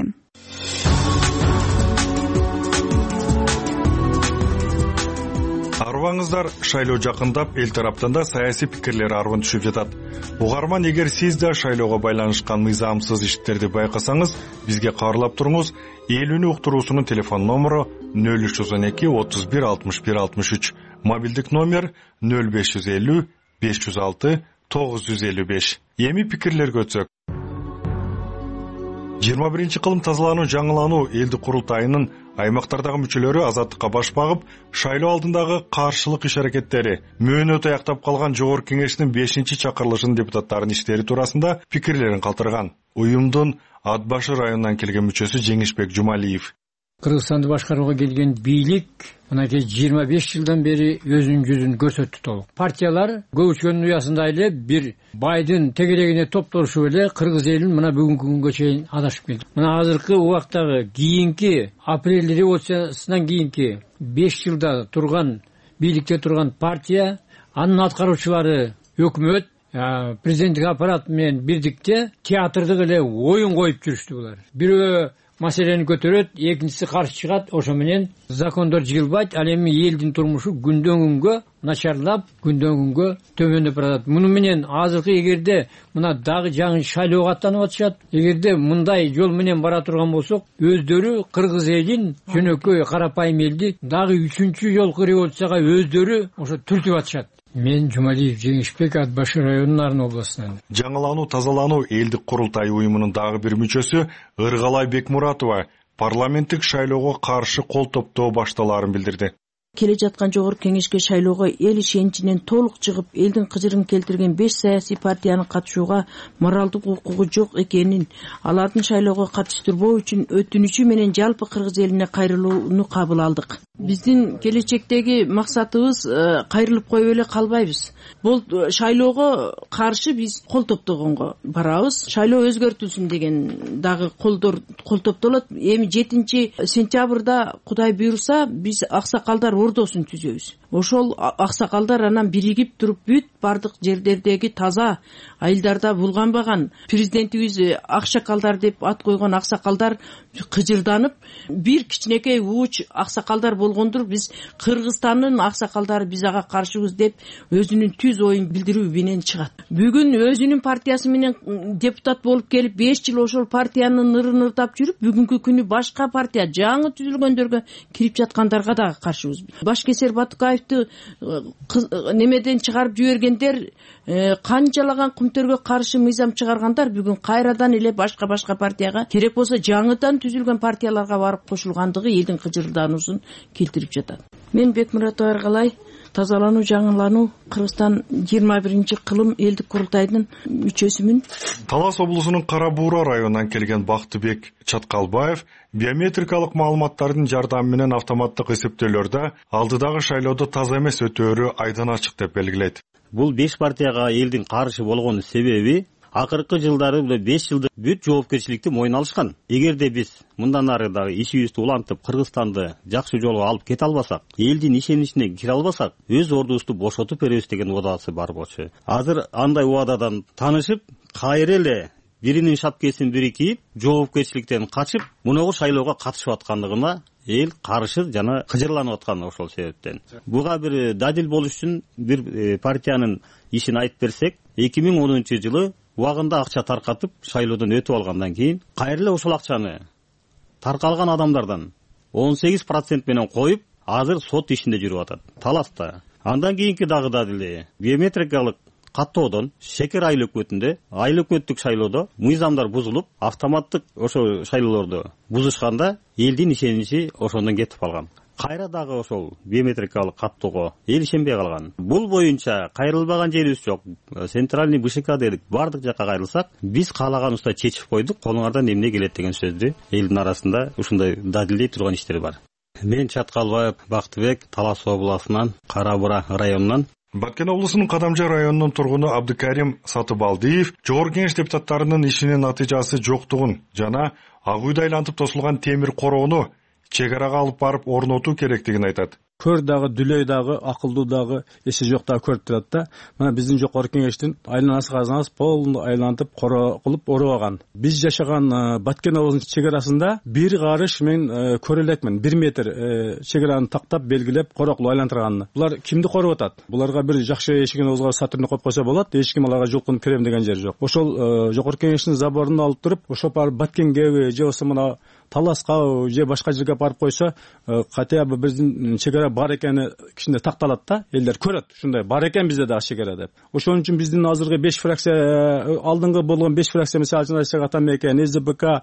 Speaker 16: Арбаңыздар, шайлоо жакындап, эл тараптан да саясий пикирлер арбын түшүп жатат. Угарман, эгер сиз да шайлоого байланышкан мыйзамсыз иштерди байкасаңыз, бизге кабарлап туруңуз. Эл үнү уктуруусунун телефон номеру 0312 31 61 63, мобилдик номер 0550 506 955. Эми пикирлерге өтсөк. 21-кылым тазалануу жаңылануу элдик курултайынын аймактардагы мүчөлөрү азаттыкка баш багып, шайлоо алдындагы каршылык иш-аракеттери, мөөнөтү аяктап калган жогорку кеңештин 5-чакырылышынын депутаттарынын иштери туурасында пикирлерин калтырган. Уюмдун Ат башы районунан келген мүчөсү Жеңишбек Жумалиев.
Speaker 17: Кыргызстанды башкарууга келген бийлик мынакей 25 жылдан бери өзүнүн жүзүн көрсөттү толук. Партиялар көбүчкөнүн уясында эле бир байдын тегерегине топтошуп эле кыргыз элин мына бүгүнкү күнгө чейин адашып келди. Мына азыркы убактагы кийинки апрель революциясынан кийинки 5 жылда турган бийликте турган партия, анын аткаруучулары өкмөт, президенттик аппарат менен бирдикте театрдык эле оюн коюп жүрүштү булар. Бирөө маселени көтөрөт, экинчиси каршы чыгат, ошо менен закондор жыгылбайт. Ал эми элдин турмушу күндөн күнгө начарлап, күндөн күнгө төмөндөп барат. Муну менен азыркы эгерде мына дагы жаңы шайлоого аттанып атышат, эгерде мындай жол менен бара турган болсок, өздөрү кыргыз элин, жөнөкөй карапайым элди дагы 3-чү жолку революцияга өздөрү ошо түртүп атышат. Мен Жумалиев Жеңишбек, Ат башы районунун Арын областынан.
Speaker 16: Жаңылануу тазалануу элдик курултай уюмунун дагы бир мүчөсү Ыргалай Бекмуратова парламенттик шайлоого каршы кол топтоо башталаарын билдирди.
Speaker 18: Келе жаткан жогорку кеңешке шайлоого эл ишеничинен толук чыгып, элдин кыжырын келтирген 5 саясий партиянын катышууга моралдык укугу жок экенин, алардын шайлоого катыштырбоо үчүн өтүнүчү менен жалпы кыргыз элине кайрылууну кабыл алдык. Биздин келечектеги максатыбыз кайрылып коюп эле калбайбыз. Бул шайлоого каршы биз кол топтогонго барабыз. Шайлоо өзгөртүлсүн деген дагы кол топтолот. Эми 7 сентябрда Кудай буйруса биз аксакалдар ордосун түзөбүз. ошол аксакалдар анан биригип туруп бүт бардык жерлердеги таза айылдарда булганбаган президентибиз акшакалдар деп ат койгон аксакалдар кыжырданып, бир кичинекей ууч аксакалдар болгондур, биз Кыргызстандын аксакалдары биз ага каршыбыз деп өзүнүн түз оюн билдирүү менен чыгат. Бүгүн өзүнүн партиясы менен депутат болуп келип 5 жыл ошол партияны нырын ырдап жүрүп, бүгүнкү күнү башка партия жаңы түзүлгөндөргө кирип жаткандарга да каршыбыз. Башкесер Батукаевди немеден чыгарып жибергендер, канчалаган кумтөргө каршы мыйзам чыгаргандар бүгүн кайрадан эле башка партияга, керек болсо жаңыдан түзүлгөн партияларга барып кошулгандыгы элдин кыжырдануусун келтирип жатат. Мен Бекмуратова Аргалай, тазалануу жаңылануу Кыргызстан 21-кылым элдик курултайдын мүчөсүмүн.
Speaker 16: Талас облусунун Кара Буура районунан келген Бактыбек Чаткалбаев биометрикалык маалыматтардын жардамы менен автоматтык эсептөөлөрдө алдыдагы шайлоодо таза эмес өтөөрү айдан ачык деп белгилейт.
Speaker 19: Бул 5 партияга элдин каршы болгон себеби акыркы жылдары 5 жылда бүт жоопкерчиликти мойнуна алышкан. Эгерде биз мындан ары дагы ишибизди улантып Кыргызстанды жакшы жолго алып кете албасак, элдин ишеничине кире албасак, өз ордубузду бошотуп беребиз деген убадасы бар болчу. Азыр андай убададан таанышып, кайра эле биринин шапкесин бири кийип, жоопкерчиликтен качып, мунагу шайлоого катышып аткандыгына эл каршы жана кыжырланып аткан ошол себептен. Буга бир дадил болуш үчүн бир партиянын ишин айтып берсек, 2010-жылы убагында акча таркатып шайлоодон өтүп алгандан кийин кайра эле ошол акчаны таркалган адамдардан 18% менен коюп, азыр сот ишинде жүрүп атат. Таласта. Андан кийинки дагы дадили биометрикалык каттоодон шекер айыл өкмөттүк шайлоодо мыйзамдар бузулуп, автоматтык ошо шайлоолордо бузушканда элдин ишеничи ошондон кетип калган. Кайра дагы ошол биометрикалык каттоого эл ишенбей калган. Бул боюнча кайрылбаган жерибиз жок. Центральный БШК дедик, бардык жакка кайрылсак, биз каалаганыбызда чечип койдук, колуңардан эмне келет деген сөздү элдин арасында ушундай дадилдей турган иштер бар. Мен Чаткалбаев Бактыбек, Талас облусунан, Кара Буура районунан.
Speaker 16: Баткен облусунун Кадамжа районунун тургуну Абдыкарим Сатыбалдиев Жогорку Кеңеш депутаттарынын ишинин натыйжасы жоктугун жана ак үйдө айлантып тосулган темир короону чек арага алып барып орнотуу керектигин айтат.
Speaker 20: Көр дагы, дүлөй дагы, акылдуу дагы, эси жок дагы көрүп турат да. Мына биздин Жогорку Кеңештин айланасы казганыбыз полный айлантып, короо кылып ороган. Биз жашаган Баткен облусунун чек арасында бир карыш мен көрө элекмин. 1 метр чек араны тактап, белгилеп, короо кылып айлантырганын. Булар кимди коруп атат? Буларга бир жакшы эшигин озгор сатырны коюп койсо болот. Эч ким аларга жулкунуп кирем деген жер жок. Ошол Жогорку Кеңештин заборун алып туруп, ошо барып Баткенге же болсо мына Таласка же башка жерге барып койсо, хотя бы биздин чек ара бар экени кичине такталат да, элдер көрөт. Ушундай бар экен бизде дагы чек ара деп. Ошон үчүн биздин азыркы 5 фракция, алдыңкы болгон 5 фракция мисалы үчүн Ата Мекен, СДПК,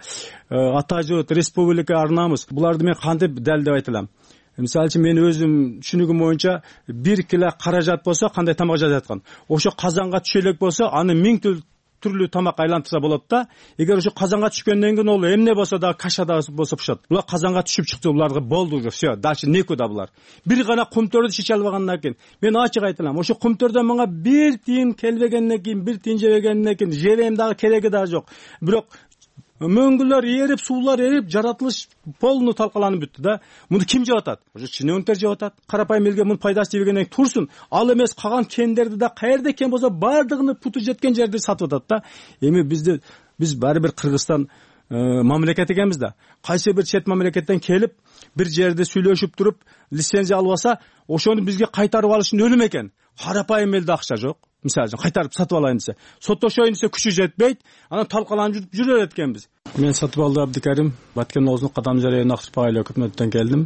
Speaker 20: Ата Журт, Республика арнамыз. Буларды мен кантип далилдеп айта алам? Мисалы үчүн мен өзүм түшүнүгүм боюнча 1 кило каражат болсо кандай тамак жазат аткан. Ошо казанга түшөлөк болсо, аны 1000 түрлүү тамак айлантырса болот да. Эгер ошо казанга түшкөндөн кийин ол эмне болсо да кашада болсо пышат. Булар казанга түшүп чыкты, буларга болду уже, всё, дальше некуда булар. Бир гана кумтөрдү чече албагандан кийин мен ачык айталам, ошо кумтөрдөн мага 1 тиын келбегенден кийин, 1 тиын жебегенден кийин жерем дагы кереги дагы жок. Бирок мөңгүлөр эрип, суулар эрип, жаратылыш полный талкаланып бүттү да. Муну ким жеп атат? Ошо чиновниктер жеп атат. Карапайым элге мунун пайдасы тийбегенден кийин турсун. Ал эмес калган кендерди да каерде кен болсо бардыгыны путу жеткен жерди сатып атат да. Эми биз баары бир Кыргызстан мамлекет экенбиз да. Кайсы бир чет мамлекеттен келип, бир жерде сүйлөшүп туруп, лицензия албаса, ошону бизге кайтарып алыш үчүн өлүм экен. Карапайым элде акча жок. Мисалы үчүн кайтарып сатып алайын десе, соттошоюн десе күчү жетпейт, анан талкаланып жүрө эткенбиз. Мен Сатыбалды Абдыкарим, Баткен облусунун Кадамжа районунун Аксырпак айыл өкмөтүнөн келдим.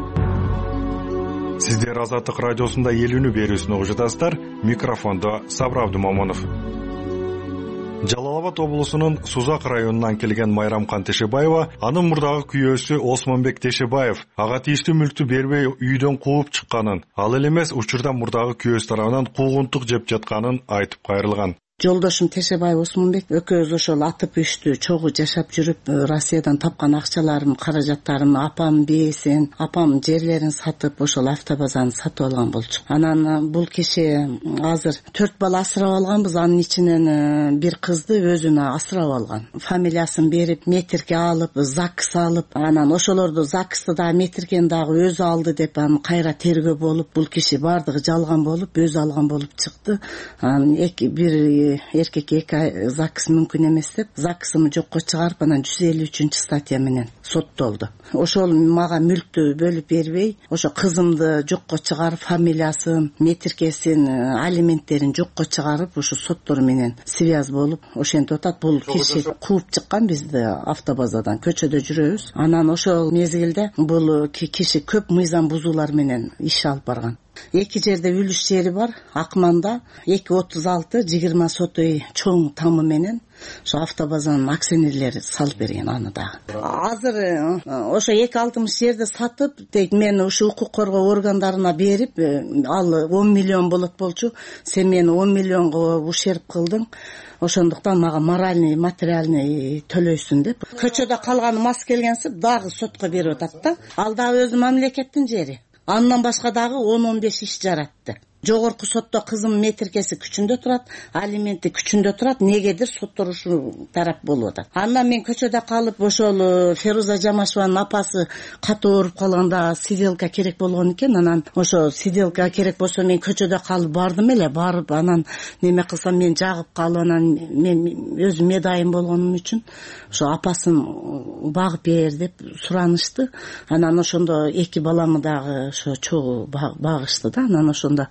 Speaker 16: Сиздер Азаттык радиосунда эл үнү берүүсүн угуп жатасыздар. Микрофондо Сабыр Абдымомунов. Жалал-Абад облусунун Сузак районунан келген Майрамкан Тешебаева, анын мурдагы күйөөсү Осмонбек Тешебаев ага тийиштүү мүлктү бербей үйдөн кууп чыкканын, ал эле эмес учурда мурдагы күйөөсү тарабынан куугунтук жеп жатканын айтып кайрылган.
Speaker 21: Жолдошум Тешебаев Осмонбек экөөбүз ошол атып үштү чогуу жашап жүрүп Россиядан тапкан акчаларым, каражаттарым, апам бээсин, апам жерлерин сатып ошол автобазаны сатып алган болчу. Анан бул киши азыр 4 бала асырап алганбыз, анын ичинен бир кызды өзүнө асырап алган. Фамилиясын берип, метирке алып, ЗАГС алып, анан ошолорду ЗАГСты дагы метиркени дагы өзү алды деп анан кайра тергөө болуп, бул киши бардыгы жалган болуп, өзү алган болуп чыкты. Анан бир эркек 2 ЗАГС мүмкүн эмес деп ЗАГСымы жокко чыгарып, анан 153 статья менен соттолду. Ошол мага мүлктү бөлүп бербей, ошо кызымды жокко чыгарып, фамилиясын, метиркесин, алименттерин жокко чыгарып, ошо соттор менен связь болуп, ошентип атат. Бул киши кууп чыккан бизди автобазадан, көчөдө жүрөбүз. Анан ошол мезгилде бул киши көп мыйзам бузуулар менен иш алып барган. 2 жерде үлүш жери бар. Акманда 236 20 сотый чоң тамы менен ошо автобазанын акционерлери салып берген аны дагы. Азыр ошо 260 жерди сатып, мен ошо укук коргоо органдарына берип, ал 10 миллион болот болчу. Сен мени 10 миллионго ушерп кылдың. Ошондуктан мага моральный, материальный төлөйсүн деп. Көчөдө калганы мас келгенсип дагы сотко берип атат да. Ал дагы өзү мамлекеттин жери. Андан башка дагы 10-15 иш жаратты. Жогорку сотто кызым метиркеси күчүндө турат, алименти күчүндө турат, негедир соттор ушу тарап болуп атат. Андан мен көчөдө калып, ошол Феруза Жамашеванын апасы катуу ооруп калганда сиделка керек болгон экен. Анан ошо сиделка керек болсо мен көчөдө калып бардым эле, барып анан неме кылсам мен жагып калып, анан мен өзүм медайым болгонум үчүн ошо апасын багып бер деп суранышты. Анан ошондо 2 баламы дагы ошо чогуу багышты да. Анан ошондо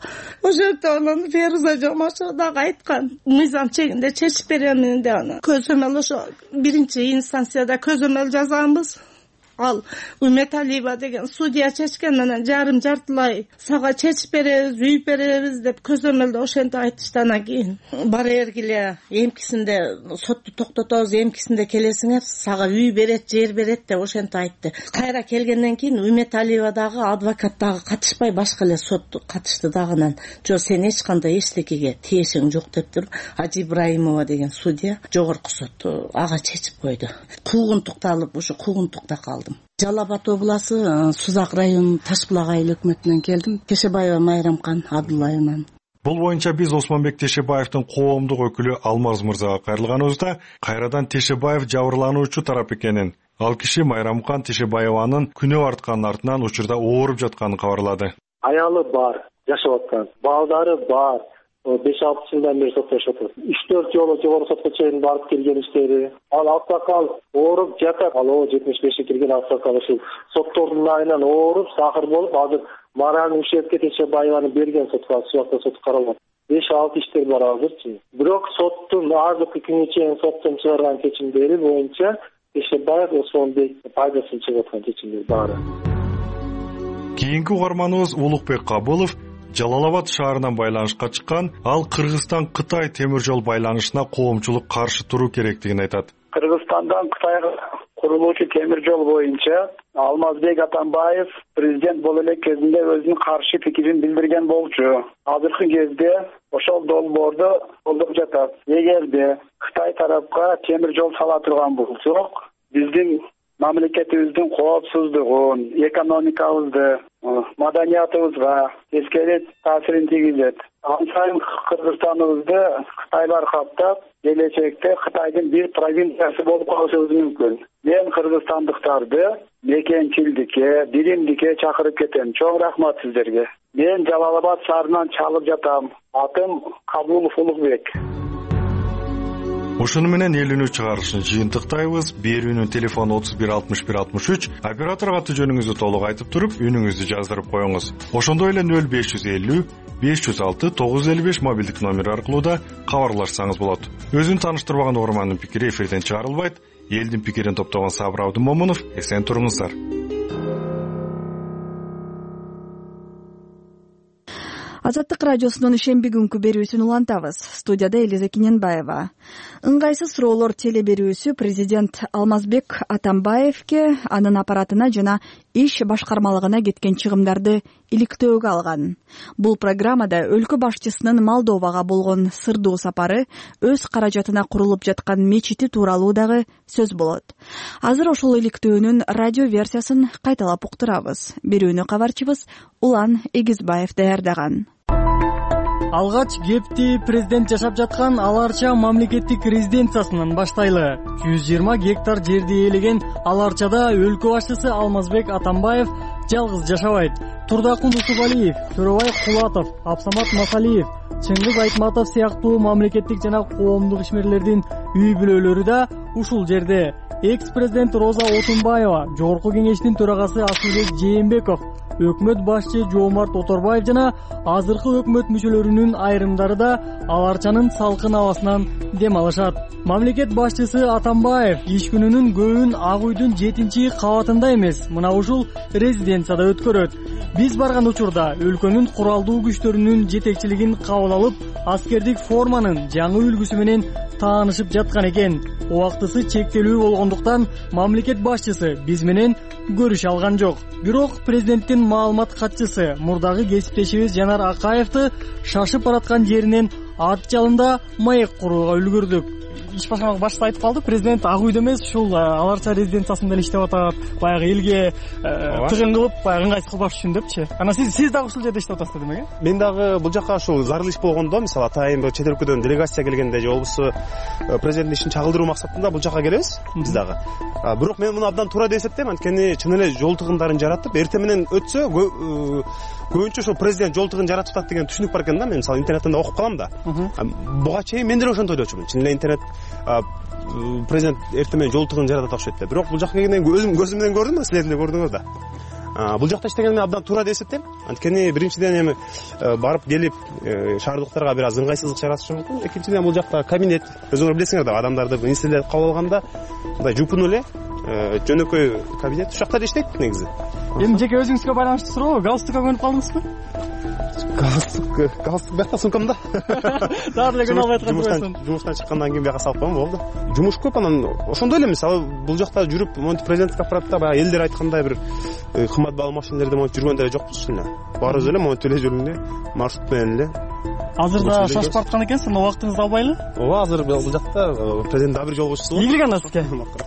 Speaker 21: ошондо Феруза Жамашева дагы айткан, мыйзам чегинде чечип беремин деп. Аны көзөмөл ошо биринчи инстанцияда көзөмөл жазганбыз. Ал Үмөталиева деген судья чечкен. Анан жартылай сага чечип беребиз, үйүп беребиз деп көзөмөлдө ошентип айтышты. Анан кийин бара бергиле эмкисинде сотту токтотобуз, эмкисинде келесиңер, сага үй берет, жер берет деп ошентип айтты. Кайра келгенден кийин Үмөталиева дагы, адвокат дагы катышпай, башка эле сот катышты дагы. Анан жок, сен эч кандай эчтекеге тиешиң жок деп туруп, Ажи Ибраимова деген судья жогорку сот ага чечип койду. Куугунтукталып, ошо куугунтукта калдым. Жалал Абад обласы Сузак районунун Ташбулак айыл өкмөтүнөн келдим. Тешебаева Майрамкан Абдуллаевнан.
Speaker 16: Бул боюнча биз Осмонбек Тешебаевдин коомдук өкүлү Алмаз мырзага кайрылганыбызда кайрадан Тешебаев жабырлануучу тарап экенин, ал киши Майрамкан Тешебаеванын күнөө артканын артынан учурда ооруп жатканын кабарлады.
Speaker 22: Аялы бар, жашап аткан, балдары бар. 5-6 жылдан бери соттошуп атат. 3-4 жолу жогорку сотко чейин барып келген иштери. Ал аксакал ооруп жатат. Ал 75 кирген аксакал ушул соттордун айынан ооруп, сахар болуп, азыр моральный ущербке Тешебаеваны берген сотко, сотто сот каралат. 5-6 иштер бар азырчы. Бирок соттун азыркы күнгө чейин соттун чыгарган чечимдери боюнча Тешебаев Осмонбек пайдасын чыгып аткан чечимдер баары.
Speaker 16: Кийинки угарманыбыз Улукбек Кабылов Жалал Абад шаарынан байланышка чыккан, ал Кыргызстан Кытай темир жол байланышына коомчулук каршы туруу керектигин айтат.
Speaker 23: Кыргызстандан Кытайга курулуучу темир жол боюнча Алмазбек Атамбаев президент боло элек кезинде өзүнүн каршы пикирин билдирген болчу. Азыркы кезде ошол долбоорду колдоп жатат. Эгерде Кытай тарапка темир жол сала турган болсок, биздин мамлекетибиздин коопсуздугун, экономикабызды, маданиятыбызга тескери таасирин тийгизет. Ансайын Кыргызстаныбызды Кытайлар каптап, келечекте Кытайдын бир провинциясы болуп калышыбыз мүмкүн. Мен кыргызстандыктарды мекенчилдикке, биримдикке чакырып кетем. Чоң рахмат сиздерге. Мен Жалал Абад шаарынан чалып жатам. Атым Кабулов Улукбек.
Speaker 16: Ушуну менен элүүнү чыгарышын жыйынтыктайбыз. Берүүнүн телефону 31 61 63. Операторго аты жөнүңүздү толук айтып туруп, үнүңүздү жаздырып коюңуз. Ошондой эле 0550 506 955 мобилдик номер аркылуу да кабарлашсаңыз болот. Өзүн тааныштырбаган угармандын пикири эфирден чыгарылбайт. Элдин пикирин топтогон Сабыр Абдымомунов, эсен туруңуздар.
Speaker 1: Азаттык радиосунун шемби күнкү берүүсүн улантабыз. Студияда Элиза Кененбаева. Ыңгайсыз суроолор теле берүүсү президент Алмазбек Атамбаевке анын аппаратына жана иш башкармалыгына кеткен чыгымдарды иликтөөгө алган. Бул программада өлкө башчысынын Молдовага болгон сырдуу сапары, өз каражатына курулуп жаткан мечити тууралуу дагы сөз болот. Азыр ошол иликтөөнүн радио версиясын кайталап уктурабыз. Берүүнү кабарчыбыз Улан Эгизбаев даярдаган.
Speaker 3: Алгач кепти президент жашап жаткан Аларча мамлекеттик резиденциясынан баштайлы. 120 гектар жерди ээлеген Аларчада өлкө башчысы Алмазбек Атамбаев жалгыз жашабайт. Турдакун Усубалиев, Төрөбай Кулатов, Абсамат Масалиев, Чыңгыз Айтматов сыяктуу мамлекеттик жана коомдук ишмерлердин үй бүлөлөрү да ушул жерде. Экс-президент Роза Отунбаева, Жогорку кеңештин төрагасы Асылбек Жээнбеков, өкмөт башчы Жоомарт Оторбаев жана азыркы өкмөт мүчөлөрүнүн айрымдары да Аларчанын салкын абасынан дем алышат. Мамлекет башчысы Атамбаев иш күнүнүн көбүн Ак үйдүн 7-кабатында эмес, мына ушул резиденцияда өткөрөт. Биз барган учурда өлкөнүн куралдуу күчтөрүнүн жетекчилигин кабыл алып, аскердик форманын жаңы үлгүсү менен таанышып жаткан экен. Убактысы чектелүү болгондуктан мамлекет башчысы биз менен көрүшө алган жок. Бирок президенттин маалымат катчысы мурдагы кесиптешибиз Жанар Акаевди шашып бараткан жеринен арт жалында маек курууга үлгүрдүк. Иш башчысы айтып калды, президент Ак үйдө эмес, ушул Аларча резиденциясында иштеп атат. Баягы элге тыгын кылып, баягы ыңгайсыз кылбаш үчүн депчи. Анан сиз дагы ушул жерде иштеп атасыз демек, э?
Speaker 4: Мен дагы бул жака ушул зарыл иш болгондо, мисалы атайын чет өлкөдөн делегация келгенде же болбосо президенттин ишин чагылдыруу максатында бул жака келебиз биз дагы. Бирок мен муну абдан туура деп эсептейм, анткени чын эле жол тыгындарын жаратып, эртең менен өтсө көбүнчө ошо президент жол тыгын жаратып атат деген түшүнүк бар экен да. Мен мисалы интернеттен да окуп калам да. Буга чейин мен деле ошентип ойлочумун. Чын эле интернет президент эртең менен жол тыгын жаратат окшойт деп. Бирок бул жака келгенден кийин өзүм менен көрдүм, силер деле көрдүңөр да. Бул жакта иштегеним абдан туура деп эсептейм. Анткени биринчиден эми барып келип шаардыктарга бир аз ыңгайсыздык жаратышы мүмкүн. Экинчиден бул жакта кабинет, өзүңөр билесиңер да, адамдарды институтта кабыл алганда мындай жупун эле жөнөкөй кабинет ушул жакта иштейт негизи.
Speaker 3: Эми жеке өзүңүзгө байланыштуу суроо, галстукка көнүп калдыңызбы?
Speaker 4: Галстук бияка сумкамда.
Speaker 3: Дагы эле күнөө алып аткан.
Speaker 4: Жумуштан чыккандан кийин бияка салып коем, болду. Жумуш көп, анан ошондой эле мисалы бул жакта жүрүп, монтип президенттик аппаратта баягы элдер айткандай бир кымбат баалуу машинелерде монтип жүргөн деле жокпуз эле. Баарыбыз эле монтип эле жүрүп эле, маршрут менен эле.
Speaker 3: Азыр да шашып бараткан экенсиз, убактыңызды албайлы?
Speaker 4: Ооба, азыр бул жакта президент дагы бир жолугучусу бар.
Speaker 3: Ийгилик анда сизге.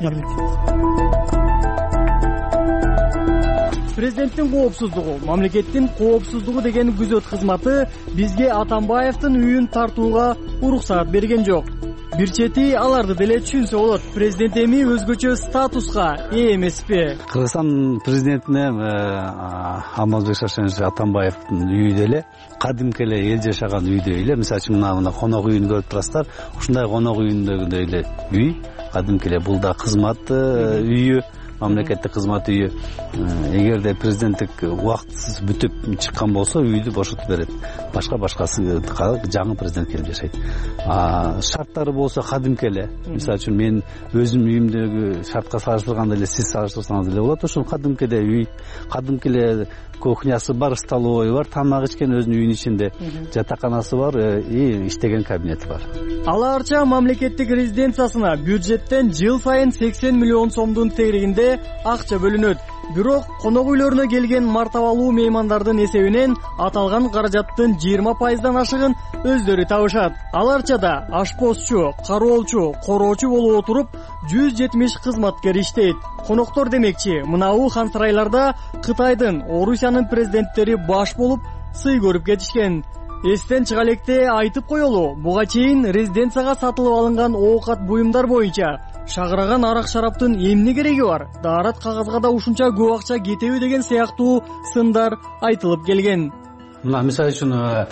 Speaker 3: Президенттин коопсуздугу, мамлекеттин коопсуздугу деген күзөт кызматы бизге Атамбаевдин үйүн тартууга уруксаат берген жок. Бир чети аларды деле түшүнсө болот. Президент эми өзгөчө статуска ээ эмеспи?
Speaker 6: Кыргызстан президентине Алмазбек Шаршенович Атамбаевдин үйү деле кадимки эле эл жашаган үйдөй эле. Мисалы үчүн мына конок үйүн көрүп турасыздар. Ушундай конок үйүндөгүдөй эле үй, кадимки эле. Бул да кызмат үйү, мамлекеттик кызмат үйү. Эгерде президенттик убактысыз бүтүп чыккан болсо үйдү бошотуп берет. Башкасы жаңы президент келип жашайт. Шарттары болсо кадимки эле. Мисалы үчүн мен өзүм үйүмдөгү шартка салыштырганда эле сиз салыштырсаңыз деле болот. Ошол кадимки эле үй, кадимки эле кухнясы бар, столовой бар, тамак ичкен өзүнүн үйүнүн ичинде, жатаканасы бар, иштеген кабинети бар.
Speaker 3: Аларча мамлекеттик резиденциясына бюджеттен жыл сайын 80 миллион сомдун тегерегинде акча бөлүнөт. Бирок конок үйлөрүнө келген мартабалуу меймандардын эсебинен аталган каражаттын 20%дан ашыгын өздөрү табышат. Аларчада ашпозчу, кароолчу, короочу болуп отуруп 170 кызматкер иштейт. Коноктор демекчи, мынау хан сарайларда Кытайдын, Орусиянын президенттери баш болуп сый көрүп кетишкен. Эстен чыга электе айтып коелу, буга чейин резиденцияга сатылып алынган оокат буюмдар боюнча шагыраган арак шараптын эмне кереги бар? Даарат кагазга да ушунча көп акча кетеби деген сыяктуу сындар айтылып келген.
Speaker 6: Мына мисалы үчүн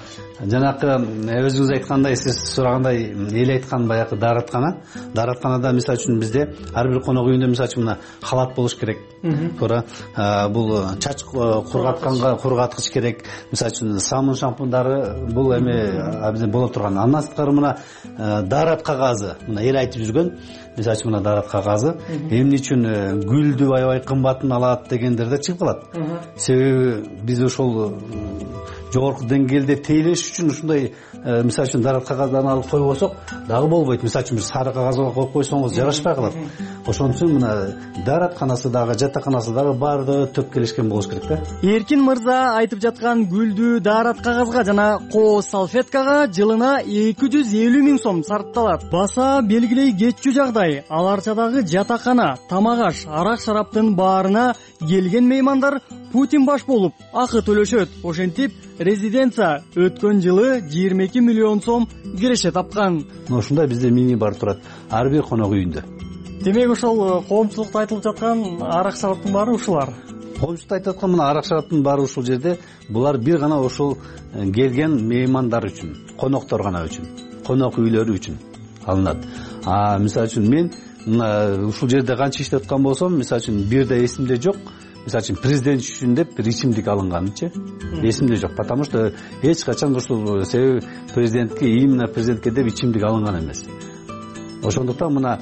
Speaker 6: жанакы өзүңүз айткандай, сиз сурагандай эл айткан баягы дааратканада мисалы үчүн бизде ар бир конок үйүндө мисалы үчүн мына халат болуш керек. Туура. Бул чач кургаткыч керек. Мисалы үчүн самун шампундары бул эми абдан боло турган. Андан сырткары мына даарат кагазы, мына эл айтып жүргөн, мисалы үчүн мына даарат кагазы эмне үчүн гүлдү аябай кымбатын алат дегендер да чыгып калат. Себеби биз ошол жогорку деңгээлде тейлеш үчүн ушундай мисалы үчүн даарат кагаздарын алып койбосок дагы болбойт. Мисалы үчүн бир сары кагазга коюп койсоңуз жарашпай калат. Ошон үчүн мына дааратканасы дагы, жатаканасы дагы баардыгы төп келишкен болуш керек да.
Speaker 3: Эркин мырза айтып жаткан гүлдүү даарат кагазга жана кооз салфеткага жылына 250 000 сом сарпталат. Баса белгилей кетчү жагдай, ал Арчадагы жатакана, тамак аш, арак шараптын баарына келген меймандар Путин баш болуп акы төлөшөт. Ошентип резиденция өткөн жылы 22 миллион сом киреше тапкан.
Speaker 6: Ушундай бизде мини бар турат ар бир конок үйүндө.
Speaker 3: Демек ошол коомчулукта айтылып жаткан арак шараптын баары ушулар.
Speaker 6: Коомчулукта айтып аткан мына арак шараптын баары ушул жерде. Булар бир гана ошол келген меймандар үчүн, коноктор гана үчүн, конок үйлөрү үчүн алынат. Мисалы үчүн мен мына ушул жерде канча иштеп аткан болсом, мисалы үчүн бир да эсимде жок. Мисалы үчүн президент үчүн деп бир ичимдик алынганчы эсимде жок. Потому что эч качан ушул себеби именно президентке деп ичимдик алынган эмес. Ошондуктан мына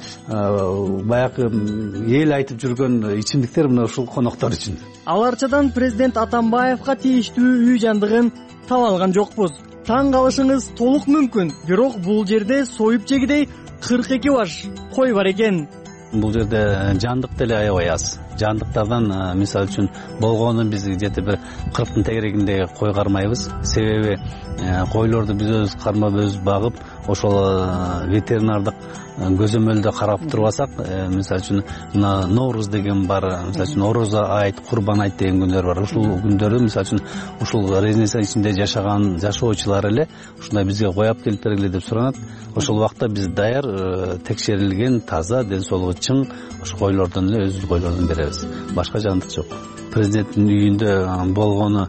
Speaker 6: баягы эл айтып жүргөн ичимдиктер мына ушул коноктор үчүн.
Speaker 3: Ал Арчадан президент Атамбаевга тийиштүү үй жандыгын таба алган жокпуз. Таң калышыңыз толук мүмкүн. Бирок бул жерде союп жегидей 42 баш кой бар экен.
Speaker 6: Бул жерде жандык деле аябай аз. Жандыктардан мисалы үчүн болгону биз где-то бир 40-тын тегерегинде кой кармайбыз. Себеби койлорду биз өз кармап, өз багып, ошол ветеринардык көзөмөлдө карап турбасак, мисалы үчүн мына Норуз деген бар, мисалы үчүн Орозо айт, Курбан айт деген күндөр бар. Ушул күндөрү мисалы үчүн ушул резиденция ичинде жашаган жашоочулар эле ушундай бизге кой алып келип бергиле деп суранат. Ошол убакта биз даяр, текшерилген, таза, ден соолугу чың ошо койлордон эле өзүбүз койлордон беребиз. Башка жандык жок. Президенттин үйүндө болгону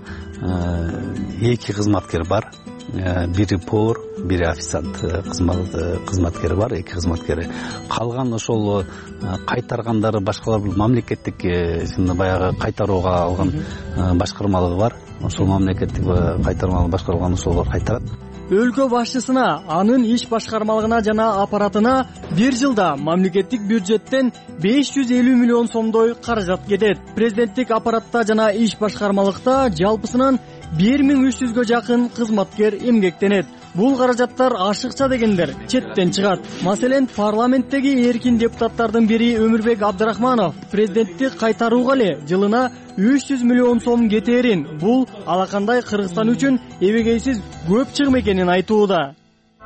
Speaker 6: 2 кызматкер бар. Бири повар, бири официант кызматкери бар, 2 кызматкери. Калган ошол кайтаргандары башкалар бул мамлекеттик баягы кайтарууга алган башкармалыгы бар. Ошол мамлекеттик кайтармалык башкарылган ошолор кайтарат.
Speaker 3: Өлкө башчысына, анын иш башкармалыгына жана аппаратына бир жылда мамлекеттик бюджеттен 550 миллион сомдой каражат кетет. Президенттик аппаратта жана иш башкармалыкта жалпысынан 1300гө жакын кызматкер эмгектенет. Бул каражаттар ашыкча дегендер четтен чыгат. Маселен, парламенттеги эркин депутаттардын бири Өмүрбек Абдрахманов президентти кайтарууга эле жылына 300 миллион сом кетерин, бул алакандай Кыргызстан үчүн эбегейсиз көп чыгым экенин айтууда.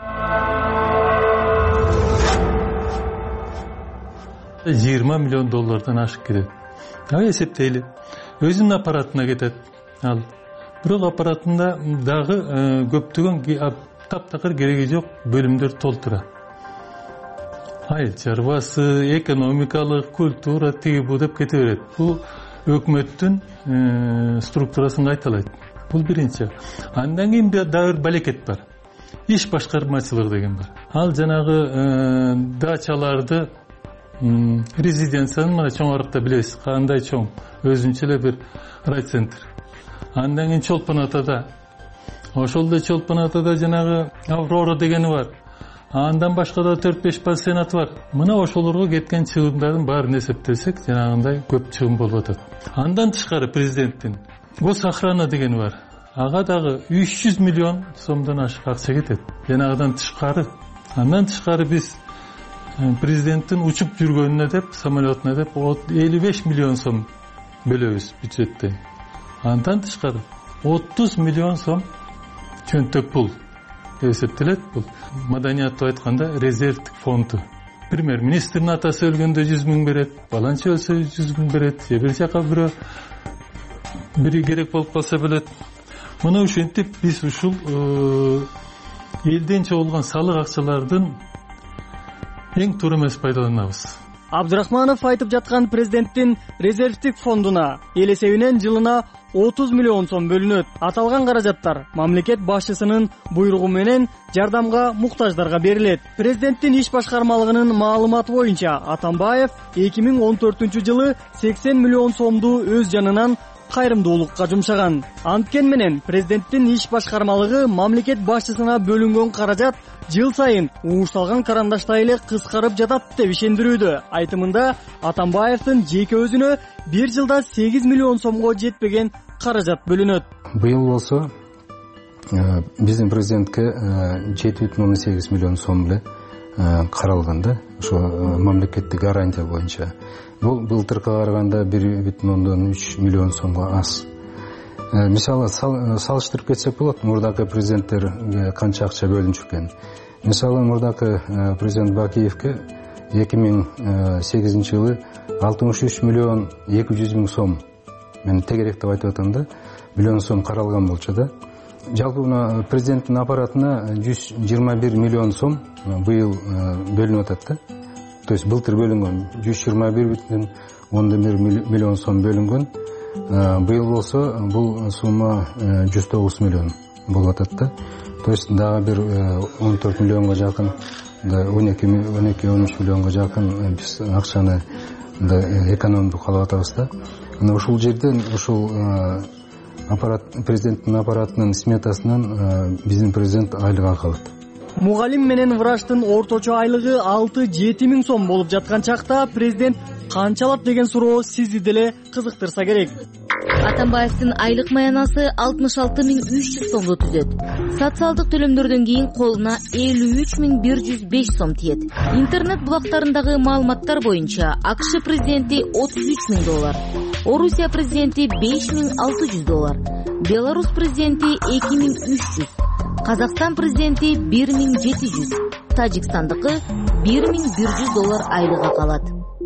Speaker 7: $20 миллион ашык кетет. Эсептейли. Өзүнүн аппаратына кетет. Ал бирок аппаратында дагы көптөгөн таптакыр кереги жок бөлүмдөр толтура. Айыл чарбасы, экономикалык, культура, тиги бу деп кете берет. Бул өкмөттүн структурасын кайталайт. Бул биринчи. Андан кийин дагы бир балекет бар. Иш башкармачылыгы деген бар. Ал жанагы дачаларды резиденциянын мына чоң арыкта билесиз, кандай чоң, өзүнчө эле бир райцентр. Андан кийин Чолпон атада, ошолдо Чолпон атада жанагы Аврора дегени бар. Андан башка да 4-5 пансионат бар. Мына ошолорго кеткен чыгымдардын баарын эсептесек, жанагындай көп чыгым болуп атат. Андан тышкары президенттин госохрана дегени бар. Ага дагы 300 миллион сомдон ашык акча кетет. Жанагыдан тышкары. Андан тышкары биз президенттин учуп жүргөнүнө деп, самолетуна деп 55 миллион сом бөлөбүз бюджеттен. Андан тышкары 30 миллион сом чөнтөк пул эсептелет. Бул маданиятты айтканда резервдик фонду. Премьер-министрдин атасы өлгөндө 100 миң берет, баланча өлсө 100 миң берет, же бир жака бири керек болуп калса берет. Мына ушинтип биз ушул элден чогулган салык акчалардын эң туура эмес пайдаланабыз.
Speaker 3: Абдырахманов айтып жаткан президенттин резервдик фондуна эл эсебинен жылына 30 миллион сом бөлүнөт. Аталган каражаттар мамлекет башчысынын буйругу менен жардамга муктаждарга берилет. Президенттин иш башкармалыгынын маалыматы боюнча Атамбаев 2014 жылы 80 миллион сомду өз жанынан кайрымдуулукка жумшаган. Анткени менен президенттин иш башкармалыгы мамлекет башчысына бөлүнгөн каражат жыл сайын уушталган карандаштай эле кыскарып жатат деп ишендирүүдө. Айтымында Атамбаевдин жеке өзүнө бир жылда 8 миллион сомго жетпеген каражат бөлүнөт.
Speaker 5: Быйыл болсо биздин президентке 7,8 миллион сом эле каралган да, ошо мамлекеттик гарантия боюнча. Бул былтыркыга караганда 1,3 миллион сомго аз. Мисалы салыштырып кетсек болот, мурдакы президенттерге канча акча бөлүнчү экен. Мисалы мурдакы президент Бакиевке 2008 жылы 63 миллион 200 миң сом, мен тегерек деп айтып атам да, миллион сом каралган болчу да. Жалпы мына президенттин аппаратына 121 миллион сом быйыл бөлүнүп атат да. То есть былтыр бөлүнгөн 121,1 миллион сом бөлүнгөн. Быйыл болсо бул сумма 109 миллион болуп атат да. То есть дагы бир 14 миллионго жакын, 12-13 миллионго жакын биз акчаны экономдук кылып атабыз да. Ана ушул жерден ушул президенттин аппаратынын сметасынан биздин президент айлык акы алат.
Speaker 3: Мугалим менен врачтын орточо айлыгы 6-7 миң сом болуп жаткан чакта президент канча алат деген суроо сизди деле кызыктырса керек.
Speaker 9: Атамбаевдин айлык маянасы 66.300 сомду түзөт. Социалдык төлөмдөрдөн кийин колуна 53.105 сом тиет. Интернет булактарындагы маалыматтар боюнча АКШ президенти $33.000, Орусия президенти $5.600, Беларусь президенти $2.300, Казакстан президенти $1.700, Тажикстандыкы $1.100 айлык алат.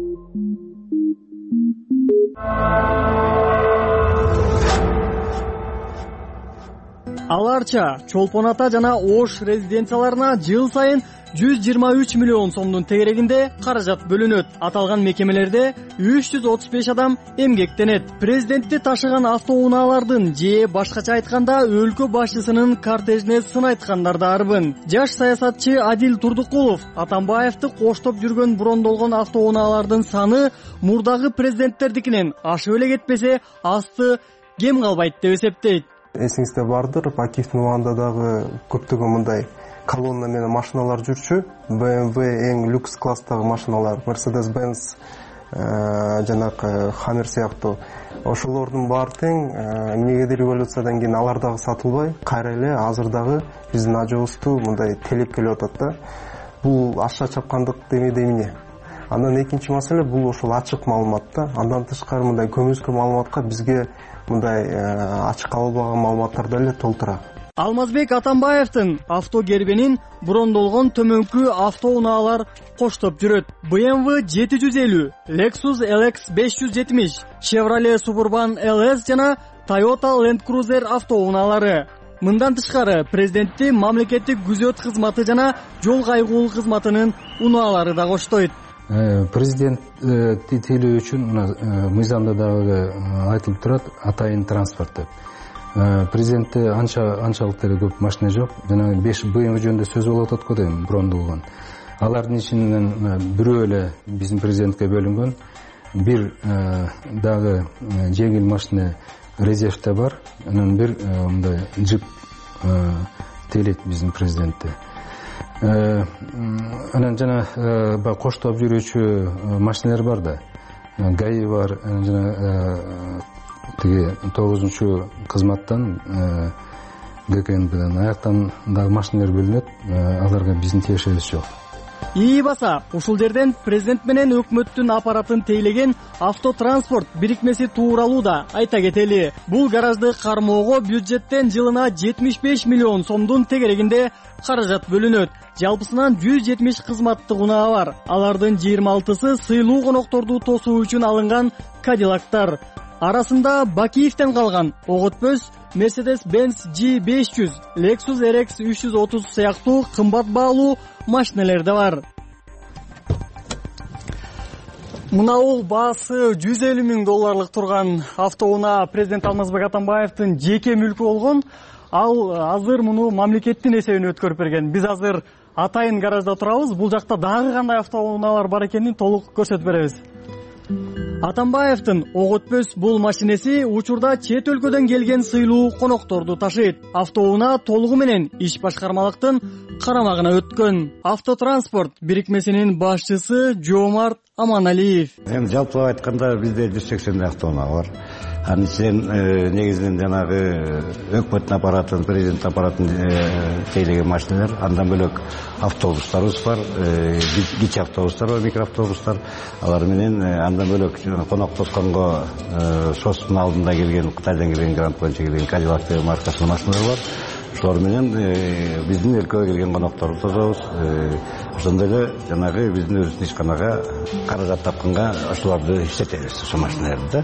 Speaker 3: Аларча, Чолпон Ата жана Ош резиденцияларына жыл сайын 123 миллион сомдун тегерегинде каражат бөлүнөт. Аталган мекемелерде 335 адам эмгектенет. Президентти ташыган автоунаалардын же башкача айтканда өлкө башчысынын кортежине сын айткандар да арбын. Жаш саясатчы Адил Турдукулов Атамбаевди коштоп жүргөн брондолгон автоунаалардын саны мурдагы президенттердикинен ашып эле кетпесе, асты кем калбайт деп эсептейт.
Speaker 10: Эсиңизде бардыр, Бакиевдин убагында дагы көптөгөн мындай колонна менен машиналар жүрчү. BMW эң люкс класстагы машиналар, Mercedes-Benz, жанагы Hammer сыяктуу. Ошолордун баары тең эмнегедир революциядан кийин алар дагы сатылбай, кайра эле азыр дагы биздин ажообузду мындай телеп келип атат да. Бул аша чапкандык эмне? Андан экинчи маселе бул ошол ачык маалымат да. Андан тышкары мындай көмүскө маалыматка бизге мындай ачык калбаган маалыматтарды эле толтура.
Speaker 3: Алмазбек Атамбаевдин автогербенин брондолгон төмөнкү автоунаалар коштоп жүрөт. BMW 750, Lexus LX 570, Chevrolet Suburban LS жана Toyota Land Cruiser автоунаалары. Мындан тышкары президентти мамлекеттик күзөт кызматы жана жол кайгуулук кызматынын унаалары да коштойт.
Speaker 5: Президент тилөө үчүн мыйзамда дагы айтылып турат, атайын транспорт деп. Президентте анчалык деле көп машина жок. Жана 5 BMW жөнүндө сөз болуп атат го дейм, брондолгон. Алардын ичинен бирөө эле биздин президентке бөлүнгөн. Бир дагы жеңил машина резервде бар. Анан бир мындай джип телет биздин президентте. Анан жана коштоп жүрүүчү машиналар бар да. ГАИ бар, жана тиги 9-чу кызматтан ГКНБден аяктан дагы машиналар бөлүнөт. Аларга биздин тиешелиси жок.
Speaker 3: Баса, ушул жерден президент менен өкмөттүн аппаратын тейлеген автотранспорт бирикмеси тууралуу да айта кетели. Бул гаражды кармоого бюджеттен жылына 75 миллион сомдун тегерегинде каражат бөлүнөт. Жалпысынан 170 кызматтык унаа бар. Алардын 26сы сыйлуу конокторду тосуу үчүн алынган Кадиллактар. Арасында Бакиевден калган оготпөз Mercedes-Benz G500, Lexus RX 330 сыяктуу кымбат баалуу машиналар да бар. Мынау баасы $150,000 турган автоунаа президент Алмазбек Атамбаевдин жеке мүлкү болгон. Ал азыр муну мамлекеттин эсебине өткөрүп берген. Биз азыр атайын гаражда турабыз. Бул жакта дагы кандай автоунаалар бар экенин толук көрсөтүп беребиз. Атамбаевдин ок өтпөс бул машинеси учурда чет өлкөдөн келген сыйлуу конокторду ташыйт. Автоунаа толугу менен иш башкармалыктын карамагына өткөн. Автотранспорт бирикмесинин башчысы Жоомарт Аманалиев.
Speaker 2: Эми жалпылап айтканда бизде 180 автоунаа бар. Анын ичинен негизинен жанагы өкмөттүн аппаратын, президент аппаратын тейлеген машиналар, андан бөлөк автобустарыбыз бар, кичи автобустар бар, микроавтобустар. Алар менен андан бөлөк конок тосконго СОСтун алдында келген, Кытайдан келген грант боюнча келген Cadillac маркасынын машиналары бар. Ошолор менен биздин өлкөгө келген конокторду тособуз. Ошондой эле жанагы биздин өзүбүздүн ишканага каражат тапканга ошолорду иштетебиз, ошол машиналарды.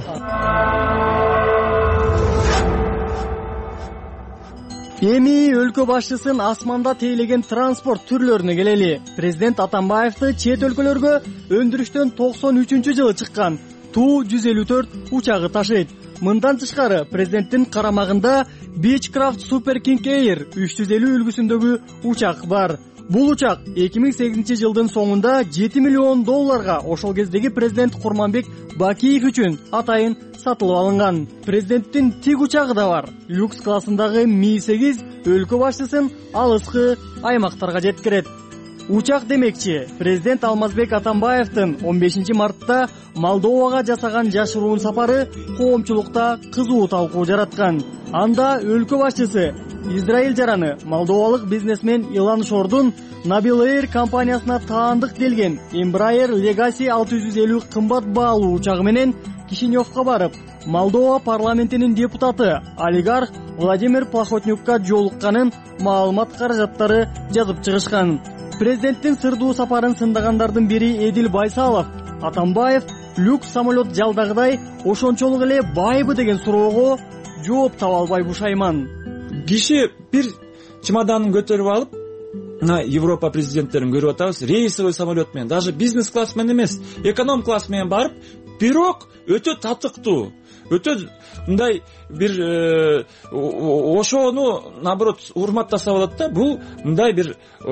Speaker 3: Эми өлкө башчысын асманда тейлеген транспорт түрлөрүнө келели. Президент Атамбаевди чет өлкөлөргө өндүрүштөн 93-жылы чыккан Ту-154 учагы ташыйт. Мындан тышкары президенттин карамагында Beechcraft Super King Air 350 үлгүсүндөгү учак бар. Бул учак 2008-жылдын соңунда $7 миллион ошол кездеги президент Курманбек Бакиев үчүн атайын сатылып алынган. Президенттин тиг учагы да бар. Люкс классындагы Ми-8 өлкө башчысын алыскы аймактарга жеткирет. Учак демекчи, президент Алмазбек Атамбаевдин 15 мартта Молдовага жасаган жашыруун сапары коомчулукта кызуу талкуу жараткан. Анда өлкө башчысы Израиль жараны молдовалык бизнесмен Илан Шордун Nabil Air компаниясына таандык делген Embraer Legacy 650 кымбат баалуу учагы менен Кишиневка барып, Молдова парламентинин депутаты олигарх Владимир Плохотнюкка жолукканын маалымат каражаттары жазып чыгышкан. Президенттин сырдуу сапарын сындагандардын бири Эдил Байсалов. Атамбаев люкс самолет жалдагыдай ошончолук эле байбы деген суроого жооп таба албай бушайман.
Speaker 11: Киши бир чемоданын көтөрүп алып, мына Европа президенттерин көрүп атабыз, рейсовый самолет менен, даже бизнес класс менен эмес, эконом класс менен барып, бирок өтө татыктуу, өтө мындай бир ошону наоборот урматтаса болот да. Бул мындай бир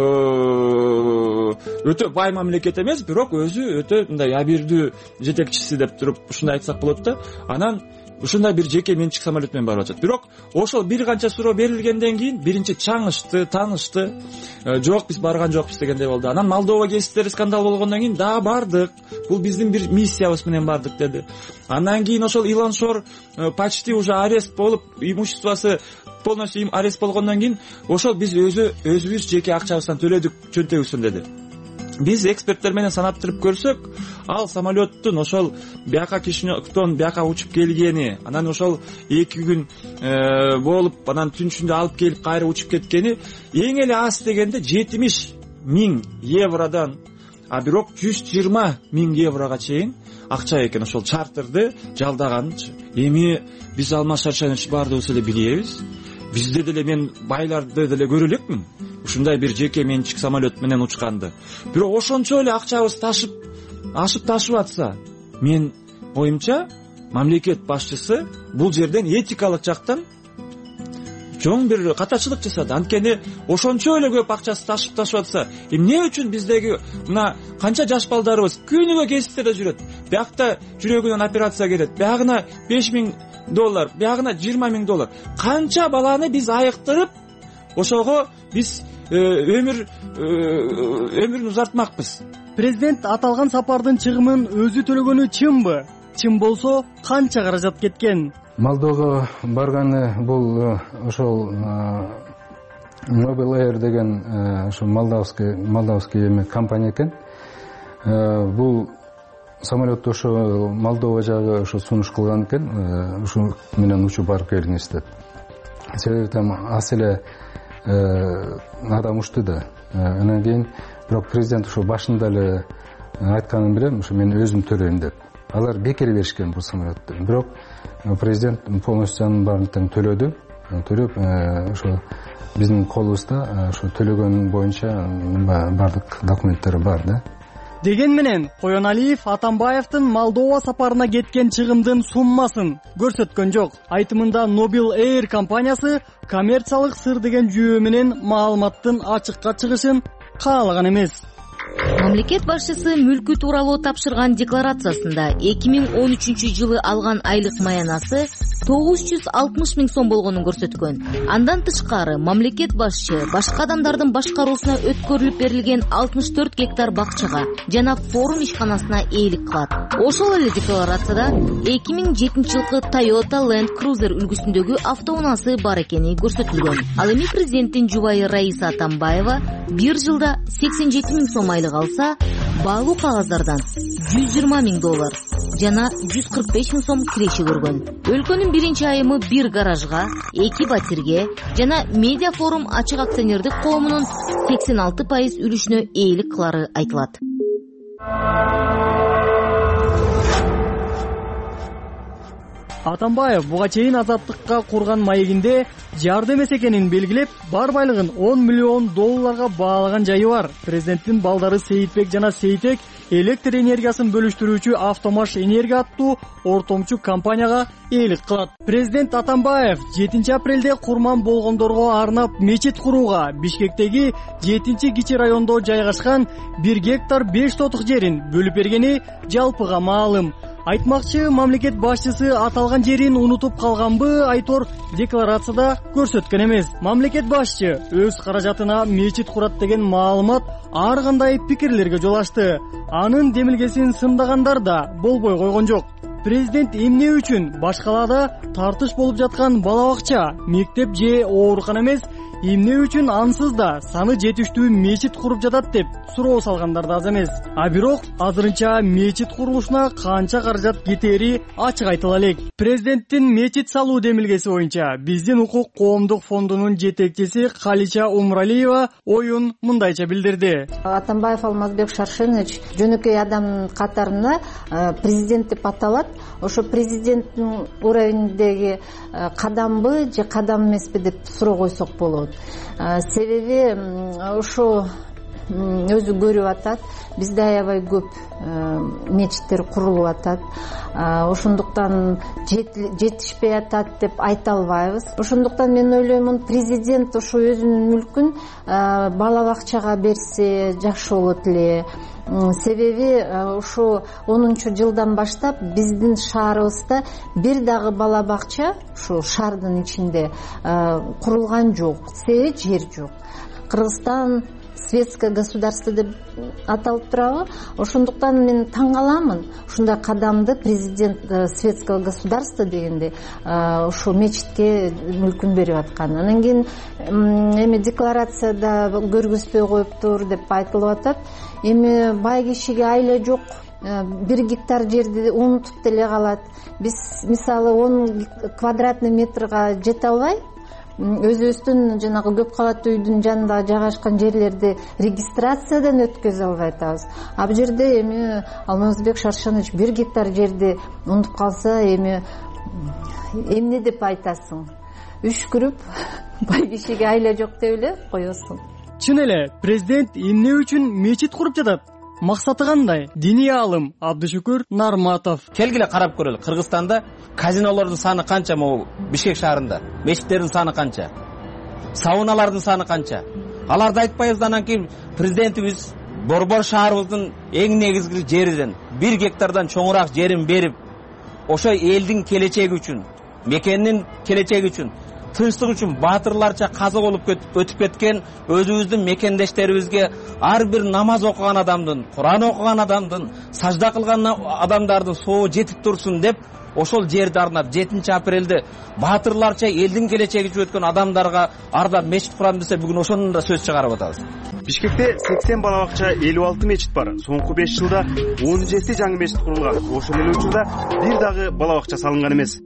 Speaker 11: өтө бай мамлекет эмес, бирок өзү өтө мындай абийирдүү жетекчиси деп туруп ушундай айтсак болот да. Анан ушундай бир жеке менчик самолет менен барып атат. Бирок ошол бир канча суроо берилгенден кийин биринчи чаңышты, таанышты. Жок, биз барган жокпуз дегендей болду. Анан Молдова гезиттери скандал болгондон кийин да бардык. Бул биздин бир миссиябыз менен бардык деди. Андан кийин ошол Илан Шор почти уже арест болуп, имуществосы полностью арест болгондон кийин ошол биз өзүбүз жеке акчабыздан төлөдүк чөнтөгүсүн деди. Биз эксперттер менен санаптырып көрсөк, ал самолеттун ошол бияка Кишиневдон бияка учуп келгени, анан ошол 2 күн болуп, анан түн ичинде алып келип кайра учуп кеткени эң эле аз дегенде 70.000 евродан, а бирок 120.000 еврога чейин акча экен ошол чартерди жалдаган. Эми биз Алмаз Шаршенович баардыгыбыз эле билебиз. Бизде деле мен байларды деле көрө элекмин. Ушундай бир жеке менчик самолет менен учканды. Бирок ошончо эле акчабыз ташып атса, мен оюмча мамлекет башчысы бул жерден этикалык жактан чоң бир катачылык жасады. Анткени ошончо эле көп акчасы ташып атса, эмне үчүн биздеги мына канча жаш балдарыбыз күнүгө гезиттерде жүрөт. Биякта жүрөгүнөн операция керет. Биягына $5,000, биягына $20,000. Канча баланы биз айыктырып, ошого биз өмүрүн узартмакпыз.
Speaker 3: Президент аталган сапардын чыгымын өзү төлөгөнү чынбы? Чын болсо, канча каражат кеткен?
Speaker 5: Молдовага барганы бул ошол Nabil Air деген ошо молдавский компания экен. Бул самолетту ошо Молдова жагы ошо сунуш кылган экен, ошо менен учуп барып келген эстет. Себеби там аз эле адам учту да. Анан кийин бирок президент ошо башында эле айтканын билем, ошо мен өзүм төлөйм деп. Алар бекер беришкен бул самолетту. Бирок президент полностью анын баарын тең төлөдү. Төлөп ошо биздин колубузда ошо төлөгөн боюнча баардык документтери бар да.
Speaker 3: Деген менен Коеналиев Атамбаевдин Молдова сапарына кеткен чыгымдын суммасын көрсөткөн жок. Айтымында Nobel Air компаниясы коммерциялык сыр деген жүйө менен маалыматтын ачыкка чыгышын каалаган эмес.
Speaker 9: Мамлекет башчысы мүлкү тууралуу тапшырган декларациясында 2013 жылы алган айлык маянасы 960 миң сом болгонун көрсөткөн. Андан тышкары мамлекет башчы башка адамдардын башкаруусуна өткөрүлүп берилген 64 гектар бакчага жана форум ишканасына ээлик кылат. Ошол эле декларацияда 2007 жылкы Toyota Land Cruiser үлгүсүндөгү автоунаасы бар экени көрсөтүлгөн. Ал эми президенттин жубайы Раиса Атамбаева бир жылда 87 миң сом айлык алса, баалуу кагаздардан 120 миң доллар жана 145 миң сом киреше көргөн. Өлкөнүн биринчи айымы бир гаражга, 2 батирге жана Медиа форум ачык акционердик коомунун 86% үлүшүнө ээлик кылары айтылат.
Speaker 3: Атамбаев буга чейин Азаттыкка курган маегинде жардам эмес экенин белгилеп, бар байлыгын 10 миллион долларга баалаган жайы бар. Президенттин балдары Сейитбек жана Сейитек электр энергиясын бөлүштүрүүчү Автомаш энергия аттуу ортомчу компанияга ээлик кылат. Президент Атамбаев 7 апрелде курман болгондорго арнап мечит курууга Бишкектеги 7-кичи райондо жайгашкан 1 гектар 5 сотук жерин бөлүп бергени жалпыга маалым. Айтмакчы, мамлекет башчысы аталган жерин унутуп калганбы, айтор декларацияда көрсөткөн эмес. Мамлекет башчы өз каражатына мечит курат деген маалымат ар кандай пикирлерге жол ачты. Анын демилгесин сындагандар да болбой койгон жок. Президент эмне үчүн башкаларда тартыш болуп жаткан бала бакча, мектеп же оорукана эмес, эмне үчүн ансыз да саны жетиштүү мечит куруп жатат деп суроо салгандар да аз эмес. А бирок азырынча мечит курулушуна канча каражат кетери ачык айтыла элек. Президенттин мечит салуу демилгеси боюнча биздин укук коомдук фондунун жетекчиси Калича Умралиева оюн мындайча билдирди.
Speaker 13: Атамбаев Алмазбек Шаршенович жөнөкөй адам катарында президент деп аталат. Ошо президенттин уровениндеги кадамбы же кадам эмеспи деп суроо койсок болот. Себеби ошо өзү көрүп атат, бизде аябай көп мечиттер курулуп атат. Ошондуктан жетишпей атат деп айта албайбыз. Ошондуктан мен ойлоймун, президент ошо өзүнүн мүлкүн бала бакчага берсе жакшы болот эле. Себеби ошо 10-жылдан баштап биздин шаарыбызда бир дагы бала бакча ошо шаардын ичинде курулган жок. Себеби жер жок. Кыргызстан светское государство деп аталып турабы. Ошондуктан мен таң каламын ушундай кадамды президент светского государства дегенде ошо мечитке мүлкүн берип аткан. Анан кийин эми декларацияда көргөзбөй коюптур деп айтылып атат. Эми бай кишиге айла жок, 1 гектар жерди унутуп деле калат. Биз мисалы 10 квадратный метрга жете албай өзүбүздүн жанагы көп кабаттуу үйдүн жанында жайгашкан жерлерди регистрациядан өткөзө албай атабыз. А бул жерде эми Алмазбек Шаршенович 1 гектар жерди унутуп калса, эми эмне деп айтасың? Үшкүрүп бай кишиге айла жок деп эле коесуң.
Speaker 3: Чын эле, президент эмне үчүн мечит куруп жатат? Максаты кандай? Диний аалым Абдышүкүр Нарматов.
Speaker 14: Келгиле карап көрөлү. Кыргызстанда казинолордун саны канча, могу Бишкек шаарында? Мечиттердин саны канча? Сауналардын саны канча? Аларды айтпайбыз, анан кийин президентибиз Борбор шаарыбыздын эң негизги жеринен 1 гектардан чоңураак жерин берип, ошо элдин келечеги үчүн, мекенинин келечеги үчүн, тынчтык үчүн баатырларча каза болуп өтүп кеткен өзүбүздүн мекендештерибизге ар бир намаз окуган адамдын, Куран окуган адамдын, сажда кылган адамдардын соо жетип турсун деп ошол жерди арнап 7 апрелде баатырларча элдин келечеги үчүн өткөн адамдарга ардап мечит курам десе, бүгүн ошону да сөз чыгарып атабыз.
Speaker 4: Бишкекте 80 бала бакча, 56 мечит бар. Соңку 5 жылда 17 жаңы мечит курулган. Ошол эле учурда бир дагы бала бакча салынган эмес.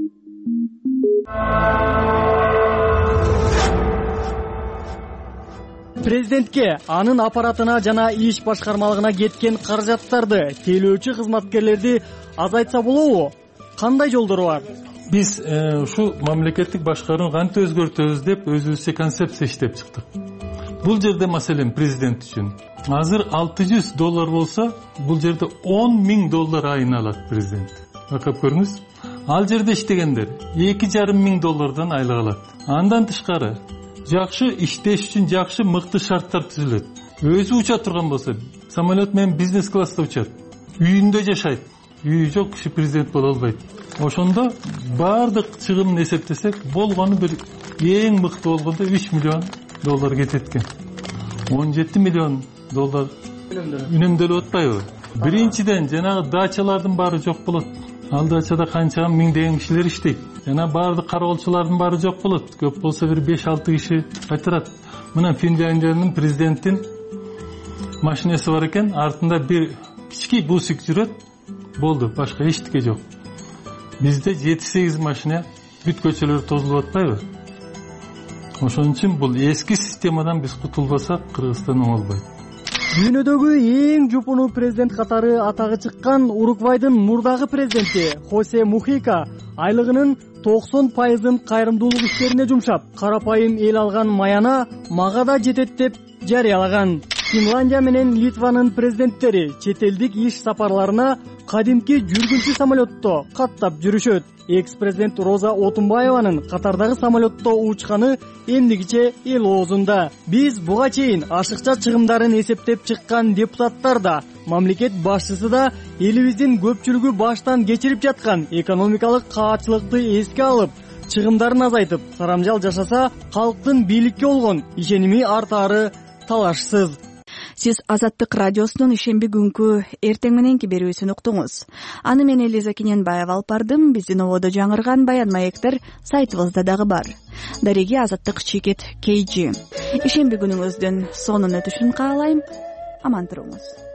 Speaker 3: Президентке, анын аппаратына жана иш башкармалыгына кеткен каражаттарды тейлөөчү кызматкерлерди азайтса болобу? Кандай жолдору бар?
Speaker 7: Биз ушу мамлекеттик башкарууну кантип өзгөртөбүз деп өзүбүзчө концепция иштеп чыктык. бул жерде маселен президент үчүн азыр $600 болсо, бул жерде $10,000 айына алат президент. Байкап көрүңүз. Ал жерде иштегендер $2,500 айлык алат. Андан тышкары жакшы иштеш үчүн жакшы мыкты шарттар түзүлөт. Өзү уча турган болсо, самолет менен бизнес класста учат. Үйүндө жашайт. Үйү жок киши президент боло албайт. Ошондо баардык чыгымын эсептесек, болгону бир эң мыкты болгондо $3 миллион кетет экен. $17 миллион үнөмдөлүп атпайбы? Биринчиден жанагы дачалардын баары жок болот. Ал дачада канча миңдеген кишилер иштейт. Жана баардык кароолчулардын баары жок болот. Көп болсо бир 5-6 киши кайтарат. Мына Финляндиянын президенттин машинеси бар экен, артында бир кички бусик жүрөт. Болду, башка эчтеке жок. Бизде 7-8 машина бүт көчөлөр тозулуп атпайбы? Ошон үчүн бул эски системадан биз кутулбасак, Кыргызстан оңолбойт.
Speaker 3: Дүйнөдөгү эң жупуну президент катары атагы чыккан Уругвайдын мурдагы президенти Хосе Мухика айлыгынын 90%-ын кайрымдуулук иштерине жумшап, карапайым эл алган маяна мага да жетет деп жарыялаган. Финландия менен Литванын президенттери чет элдик иш сапарларына кадимки жүргүнчү самолетто каттап жүрүшөт. Экс-президент Роза Отунбаеванын катардагы самолетто учканы эмдигиче эл оозунда. Биз буга чейин ашыкча чыгымдарын эсептеп чыккан депутаттар да, мамлекет башчысы да элибиздин көпчүлүгү баштан кечирип жаткан экономикалык каатчылыкты эске алып, чыгымдарын азайтып, сарамжал жашаса, калктын бийликке болгон ишеними артаары талашсыз.
Speaker 1: Сиз Азаттык радиосунун ишемби күнкү эртең мененки берүүсүн уктуңуз. Аны мен Элиза Кененбаева алып бардым. Биздин ободо жаңырган баян маектер сайтыбызда дагы бар. Дареги Азаттык чекит KG. Ишемби күнүңүздүн сонун өтүшүн каалайм. Аман туруңуз.